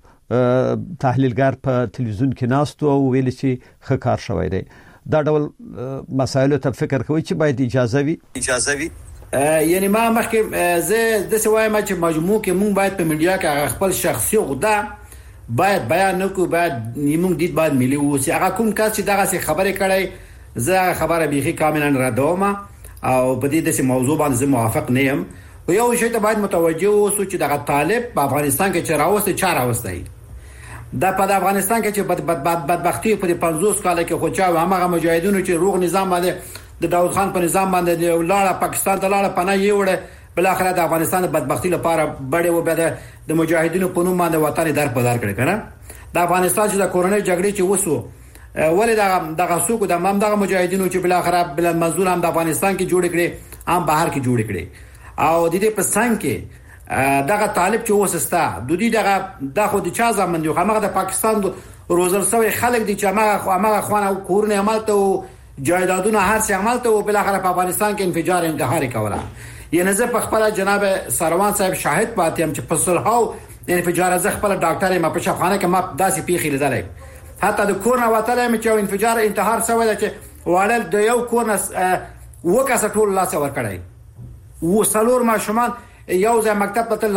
تحلیلګر په تلویزیون کې ناست او ویل چې خکار شوی دی دا ډول مسایلو ته فکر کوي چې باید اجازه وي اجازه وي یعنی ما مخکې زه د سوایم چې مجموع کې مونږ باید په میډیا کې خپل شخصي غوډه باید بیان نکو باید نیمون دید باید ملي وسی هغه کوم کس چې دغه خبره کړي زه خبره بيخي کاملا ردوم او په دې د موضوع باندې موافق نه یم او یو شی ته باید متوجه اوسو چې دغه طالب په افغانستان کې چراوسته چراوسته دا په افغانستان کې چې بد بد بد بدبختی په پنځوس کال کې خو چا هغه مجاهدونو چې روغ نظام باندې د داوود خان په نظام باندې لاړه پاکستان ته لاړه پناه یې وړه بل اخر د افغانستان د بدبختی لپاره بڑے و بده د مجاهدینو په نوم باندې وطن در په دار کړی کنه د افغانستان چې د کورونې جګړې چې وسو ولې د دغه سوق د مام دغه مجاهدینو چې بل اخر بل منظور هم د افغانستان کې جوړ کړي هم بهر کې جوړ کړي او د دې په څنګه کې دغه طالب چې وسستا د دې دغه د خو د چا ځمن دی هغه د پاکستان روزل سوی خلک دي چې هغه هغه خوانه کورونه عمل ته جایدادونه هر څه عمل ته او بل اخر په افغانستان کې انفجار انتحاري کوله یعنی زه په خپل جناب سروان صاحب شاهد پاتم چې په صلحو انفجار زه خپل ډاکټر ما په شفخانه کې ما داسې پیخي لیدل حتی د کورنا وتله مې چې انفجار انتحار شوی چې وړل د یو کورنا وکاسه ټول لاس ور کړی و سلور ما شومان یو ځای مکتب ته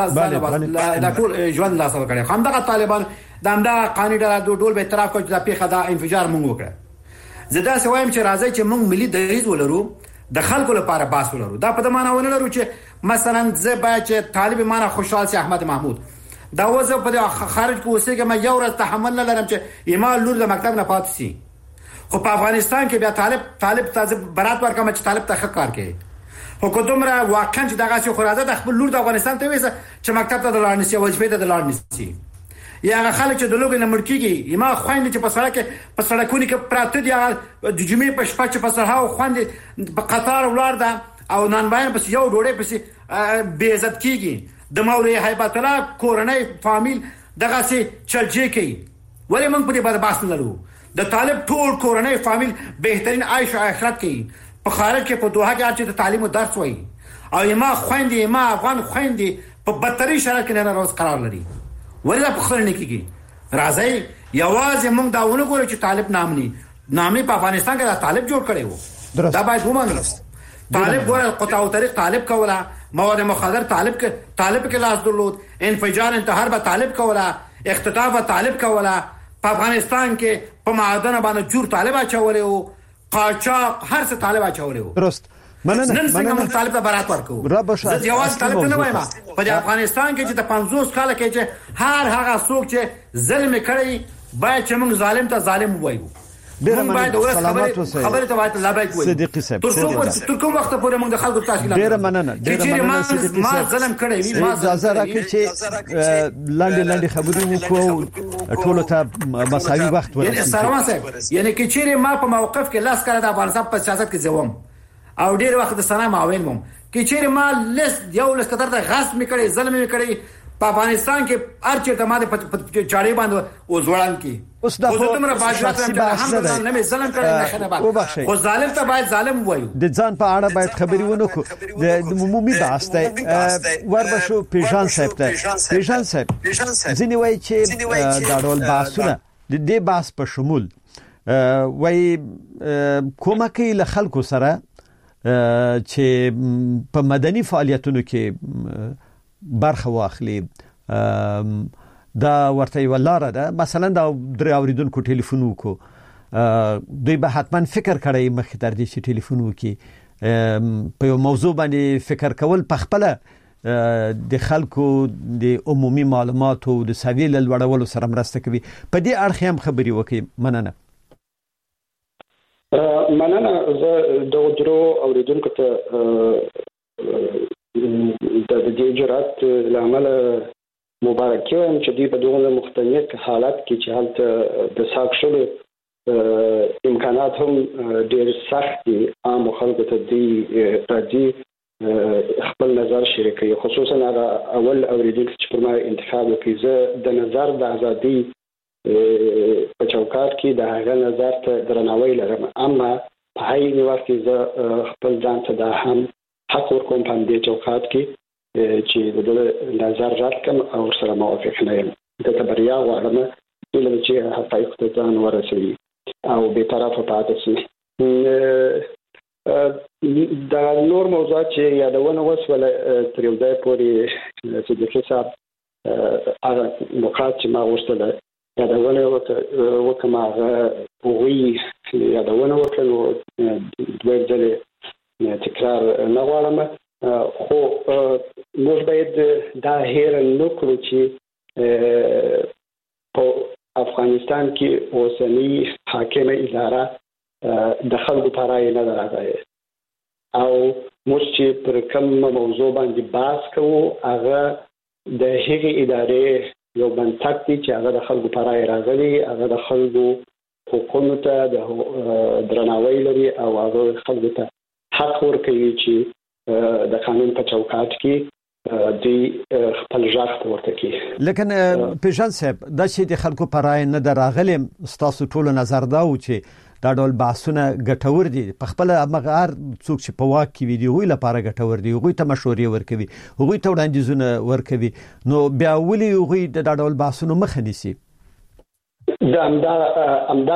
لا ټول ژوند لاس ور کړی همدغه طالبان د همدغه قانون د ډول به اعتراف کوي چې د پیخه دا انفجار مونږ وکړ زدا سوایم چې راځي چې مونږ ملي دریز ولرو د خلکو لپاره باس ولرو دا په دمانه ونه لرو چې مثلا زه باید چې طالب مانه خوشحال سي احمد محمود دا وځه په خارج کې اوسېګه ما یو ورځ تحمل نه لرم چې ایمال لور د مکتب نه پاتې سي خو په افغانستان کې بیا طالب طالب تازه برات ورکړم چې طالب ته کار کوي حکومت را واقعا چې دغه څه خراده د خپل لور د افغانستان ته وېسه چې مکتب ته د لاړ نشي وظیفه ته د لاړ نشي یا خلک چې د لوګو نه مړکیږي ما خويند چې په سړک په سړکونو کې پراته دي د جمعې په شپه چې په سرها خويند په قطار ولار ده او نن باندې پس یو ډوړې پس بے عزت کیږي د مولوی هیبت الله کورنۍ فامیل دغه سي چلجې کوي ولې موږ په دې باندې باس نه لرو د طالب ټول کورنۍ فامیل بهترین عايش او آخرت کوي په خارج کې په دوحه کې چې تعلیم او درس وایي او ما خويندې ما افغان خويندې په بدتري شرایط کې نه راوځ قرار لري ورته په خلنه کېږي راځي یوازې موږ دا ونه ګورو چې طالب نامني نامي په افغانستان کې دا طالب جوړ کړي وو دا باید ومنل طالب ګوره قطع او طریق طالب کوله مواد مخدر طالب کې طالب کې لاس درلود انفجار انتحار به طالب کوله اختطاف طالب کوله په افغانستان کې په معادن باندې جوړ طالب اچولې او قاچاق هر څه طالب اچولې وو درست مننه نن څنګه موږ طالب ته برات ورکو زه یوازې طالب نه وایم په افغانستان کې چې د پنځوس کال کې چې هر هغه څوک چې ظلم کړی باید چې موږ ظالم ته ظالم وایو ډیر مننه سلامات اوسئ خبره ته باید لابد وایو صدیقی صاحب تر کوم وخت پورې موږ د خلکو تشکیلات ډیر مننه ډیر مننه صدیقی صاحب ما ظلم کړی ما اجازه راکړئ چې لاندې لاندې خبرې وکړو ټول ته مساوي وخت ورسېږي سلام صاحب یعنی کې چیرې ما په موقف کې لاس کړه د افغانستان په سیاست کې زوم او ډیر وخت د سنا معاون مم کې چیرې ما لس یو لس کتر د غصب میکړي ظلم میکړي په افغانستان کې ارچې ته ماده په چاړې باندې وزوړان کې اوس دا خو تمره باجات هم نه مې ظلم کړی نه خنه بعد خو ظالم ته باید ظالم وایو د ځان په اړه باید خبرې ونکړو د عمومي بحث ته وربشو پیژان صاحب ته پیژان صاحب ځینې وایي چې دا ډول بحثونه د دې بحث په شمول وایي کومه کې له خلکو سره چې په مدني فعالیتونو کې برخه واخلي دا ورته یو لار ده مثلا دا درې اوریدونکو ټلیفون وکړو دوی به حتما فکر کړی مخکې تر دې چې ټلیفون وکړي په یو موضوع باندې فکر کول په خپل د خلکو د عمومي معلوماتو د سویل لوړولو سره مرسته کوي په دې اړه هم خبري وکړي مننه مننه زه د درو اوریدونکو ته د دې جرأت لامل مبارک یم چې دوی په دغه مختلف حالات کې چې هلته د ساکشلو امکانات هم ډېر سخت دي عام خلکو ته دی راځي خپل نظر شریکوي خصوصا هغه اول اوریدونکو چې پر ما انتخاب وکړي زه د نظر د ازادي په چوکاټ کې د هغه نظر ته درناوی لرم اما په هغې وخت کې زه خپل ځان ته دا هم حق ورکوم په دې چوکاټ کې چې د نظر رد کم او سره موافق نه یم د تبریا غواړم چې حقایق ته ځان ورسوي او به طرفه پاتې شي دا نور موضوعات چې یادونه وسوله تر یو ځای پورې صدیقي صاحب هغه نقاط چې ما غوښتل یادونه وکړم هغه وی یادونه وکړم دوه ځله تکرار نه غواړم خو موږ باید دا هیر نه کړو چې په افغانستان کې اوسنی حاکمه اداره د خلکو په رای نه راغلي او موږ چې پر کوم موضوع باندې بحث کوو هغه د هغې ادارې یو بنسټ دی چې هغه د خلکو په رای راغلي هغه د خلکو حقوقو ته د درناوی لري او هغه خلکو ته حق ورکوي چې د قانون په چوکاټ کې د خپل ځخت ورته کې لیکن پیژان صاحب دا چې د خلکو پر رای نه دراغلي ستاسو ټول نظر دا و چې دا ډول بحثونه ګټور دي په خپل مغار څوک چې په واک کې وي دی وی لپاره ګټور دي وی ته مشورې ورکوي وی ته وړاندیزونه ورکوي نو بیا ولي وی د دا ډول بحثونو مخه نیسي دا امدا امدا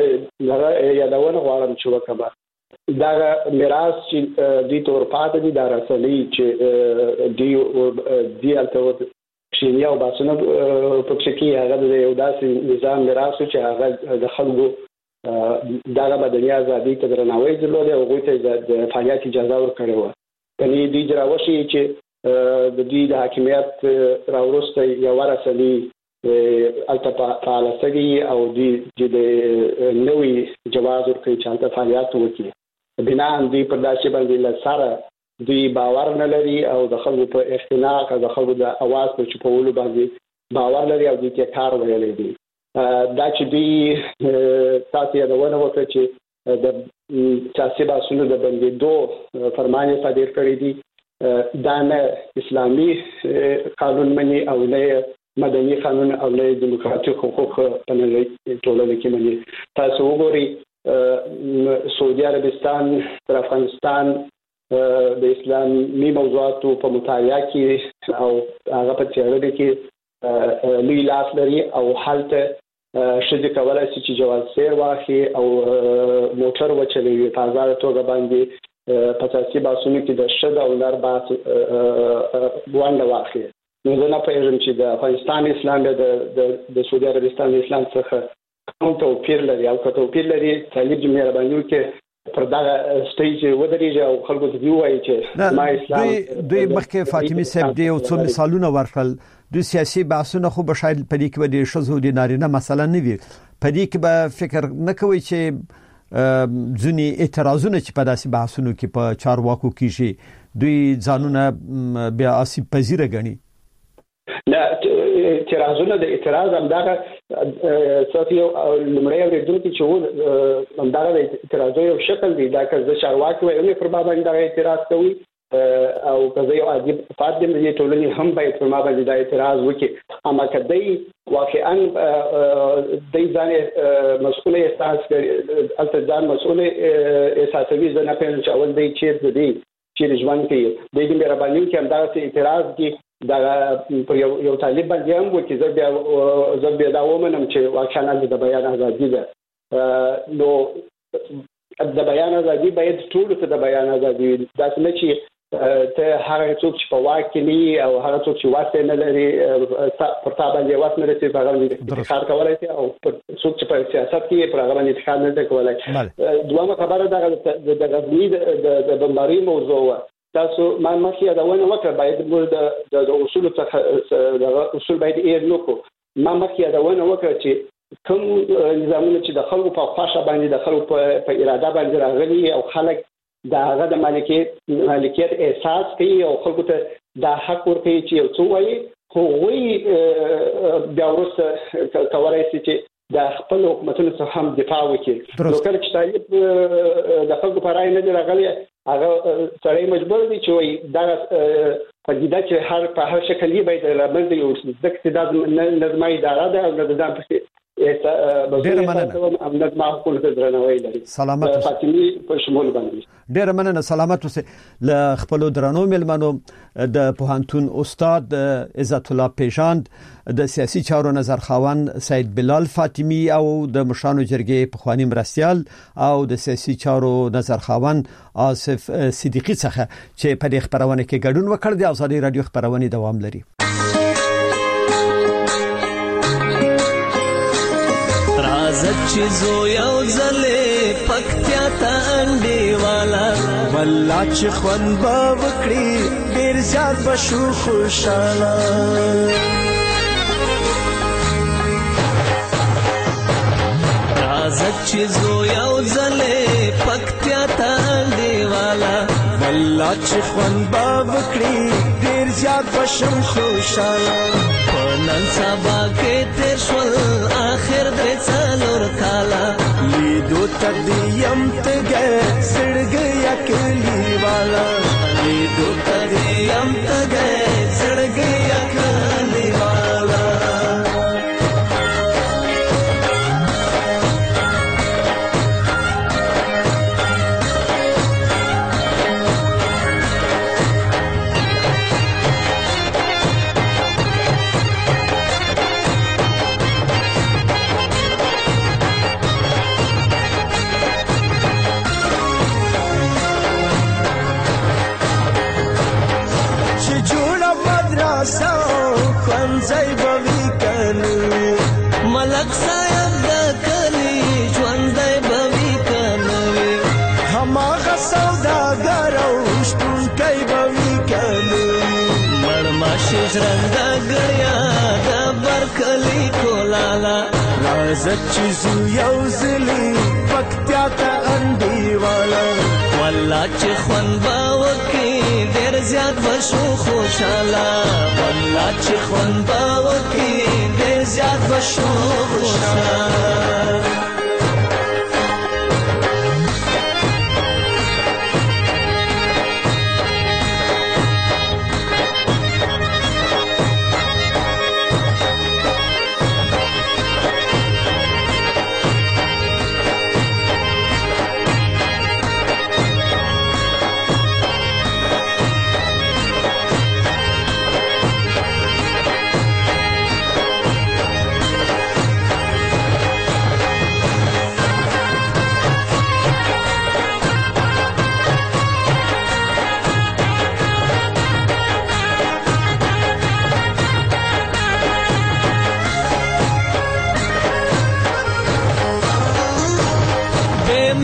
یادونه غواړم چې وکړم دا میراث چې د تور پاتې دي دا رسلي چې دی دی الته چې یو باسنه په کې هغه د یو داسې نظام میراث چې هغه د خلکو دغه مدني ازادي ته درناوی درلود او هغوی ته د فعالیت اجازه ورکړې وه یعنې دوی جراوشي چې د دوی د حاکمیت راوروسته یوه رسلي الته فعاله سوي او دوی د نوي جواز ورکوي چې هلته فعالیت وکړي بنا دوی پر داسې باندې له سره دوی باور نه لري او د خلکو په اختناق او د خلکو د اواز په چوپولو باندې باور لري او دوی ته کار ویلی دي دا چې دوی تاسو یادونه وکړه چې د سیاسي بحثونو د بندېدو فرمان یې صادر کړی دي دا نه اسلامي قانون مني او نه مدني قانون او نه دیموکراتیک حقوق په ټولنه کې مني تاسو وګورئ سعودي عربستان تر افغانستان د اسلامي موضوعاتو په مطالعه کې او هغه په تیارو کې لوی لاس لري او حالته شې کولای شي چې جواز سیر واخلي او موټر وچلوي په آزاد توګه باندې په تاسو باسونو کې د شد او نر باس وانډه واخلي. نو زه نه پېژنم چې د افغانستان اسلام د د سعودي عربستان اسلام څخه کوم توپیر لري او که توپیر لري طالب جمهوریت باندې کې پر دا سټیج ودرېږي او خلکو ته دی وایي چې ما اسلام دوی دوی مخکې فاطمه صاحب دی او څو مثالونه ورکړل د سیاسي بحثونه خو به شاید په دې کې به د شذو د نارینه مثلا نه وي په دې کې به فکر نه کوي چې ځنی اعتراضونه چې په داسې بحثونو کې په چارواکو کې شي دوی ځانونه بیا اسی پذیره غني. نه اعتراضونه د اعتراض هم دا ساتي او لمړی ورېدونکو چې و هم دا د اعتراض یو شکل دی دا که زه چارواکي وایم پر ما باندې دا اعتراض کوي او که زه یو عادي فرد یم د ټولنې هم باید پر ما باندې دا اعتراض وکړي اما که دی واقعا دی ځان مسؤل احساس کوي البته ځان مسؤل احساسوي زه نه پوهېږم چې اول دی چیرته دی چې ژوند کوي دی د مهرباني کې همدغسې اعتراض دی دا پر یو یو طالب باندې هم و چې زه بیا زه بیا دا ومنم چې واقعا د بیان ازادي ده نو د بیان ازادي باید ټول ته د بیان ازادي دا څه نه چې ته هغه څوک چې په واک کې نه او هغه څوک چې واسطه نه لري پر تا باندې واسطه نه لري په هغه باندې انتخاب کولای شي او څوک چې په سیاست کې پر هغه باندې انتخاب نه کولای. دوامه خبره ده د غزنی د بمباري موضوع تاسو ما مخکې یادونه وکړه باید موږ د اصول څخه د اصول باید ایر نکو ما مخکې یادونه وکړه چې کوم نظامونه چې د خلکو په خواشه باندې د خلکو په اراده باندې راغلي او خلک دا هغه د مالکیت مالکیت احساس کوي او خلکو ته دا حق ورکوي چې یو څه وایي خو وایي بیا وروسته کولای شي چې د خپل حکومتونو څخه هم دفاع وکړي. نو کله چې طالب د خلکو په رای نه دی راغلی هغه سړی مجبور دی چې وایي دا پدیده چې هر په هر شکل یې باید رامنځته یو د اقتدار نظمي اداره ده او د ځان په ډیره مننه امنیت معقول درنوي لري. سلامات فاطمي په شمول باندې ډیره مننه سلامات اوسه ل خپل درنو ملمنو د پوهنتون استاد عزت الله پیژاند د سیاسي چارو نظر خاوند سید بلال فاطمی او د مشانو جرګې پخوانی مرستيال او د سیاسي چارو نظر خاوند آصف صدیقی څخه چې په دې خبرونه کې ګډون وکړ د ازادي رادیو خبرونه دوام لري. رازت چیزو یو زلې پکتیا ته انډي والا والله چې خون با وکړي ډیر زیات بشو خوشاله رازت چیزو یو زلې پکتیا ته انډي والا والله چې خون با وکړي ډیر زیات بشو خوشاله نن سبا کې تیر شول آخر درې څلور کاله لیدو تدیم تګه سړګیا کلی والا لیدو تدیم تګه سړګیا کلی والا ځای بوي کنه ملک صاحب د کلی ژوندۍ بوي کنه هماغه سوداګر او شتون کوي بوي کنه مرما شجرنده ګړیا د برکلی کولالا لازت چیزو یو زلی پکتیا ته انډي والا والله چې خون باوکی ډیر زیات بشو خوشاله والله چې خون باوکی ډیر زیات بشو خوشاله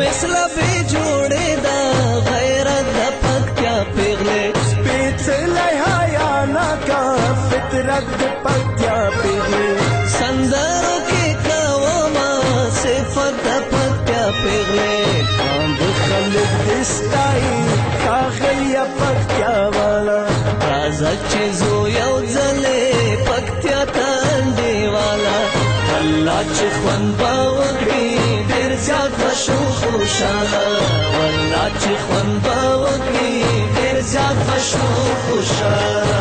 مثل به جوړې دا غیرت د پکتیا پیغلې سپېڅلی حیا ناکه فطرت د پکتیا پیغلې سندرو کې کومه صفت د پکتیا پیغلې د خلک دستایي ښاغلیه پکتیا والا راځه چې زو یو ځلې پکتیا ته انډیواله الله چې خوند به وکړي ډېر زیات به شو خوشحاله والله چې خوند به وکړي ډېر زیات به شو خوشحاله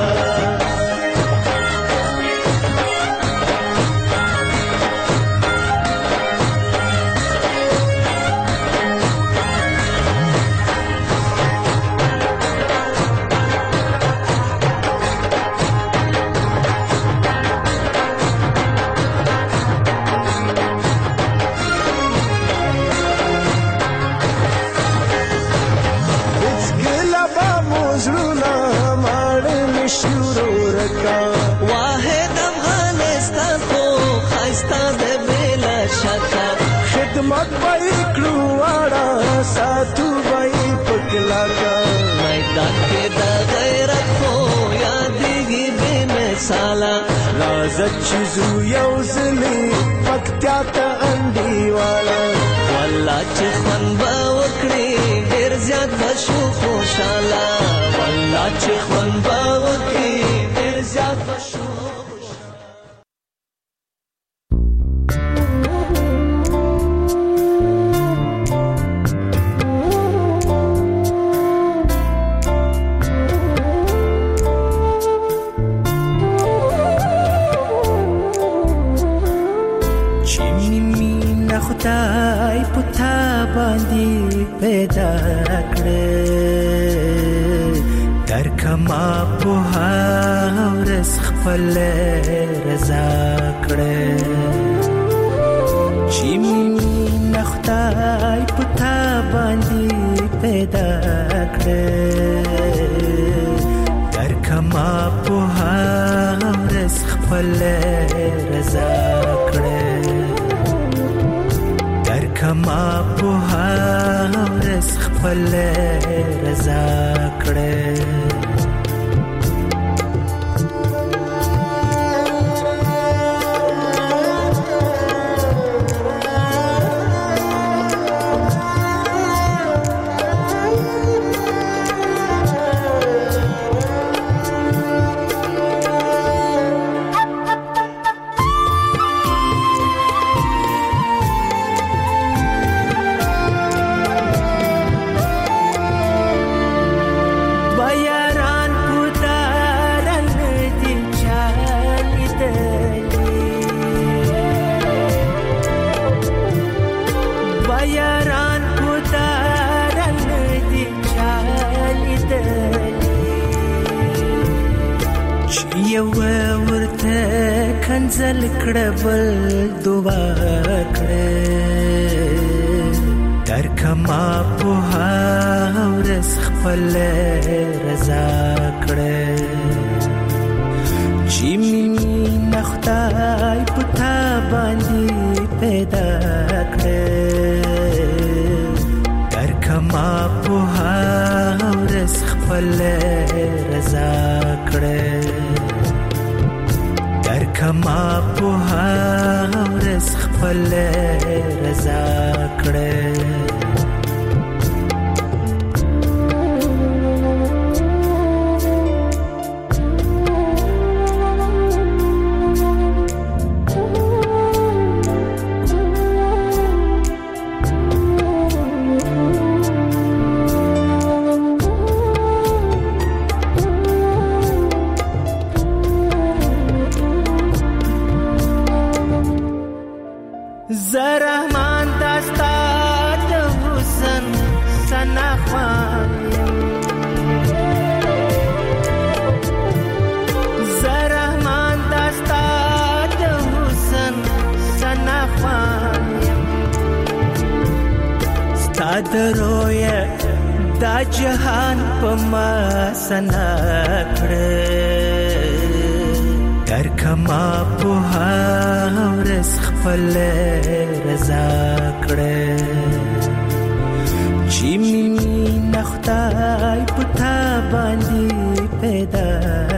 واحد افغانستان کو خایستا د بلا شکا خدمت بای کړواړه ساتو بای پکلاکا میدان کې د غیرت خو یادېږي بې مثاله راځه چې زو یو ځلې پکتیا ته انډیواله والله چې خوند به وکړي ډېر زیات به شو خوشحاله والله چې خوند به وکړي ډېر زیات به شو خدای پتا باندې پیدا کړې در کما په ورس خپل رضا کړې چې مين خدای پتا باندې پیدا کړې در کما په ورس خپل رضا کړې کما په هرس خپل رضا کړې یو ورته کنزل کړبل دعا کړې در کما په ورس خپل رضا کړې چې مين خدای پتا باندې پیدا کړې در کما په ورس خپل رضا کړې کما په ورس خپل رضا کړې زرحمان داستا د حسن سنا خوان زرحمان داستا د حسن سنا خوان ستاد رویا دا جهان په ما سنا کړ در کما په ورس خپل رضا کړې چې مين خدای پتا باندې پیدا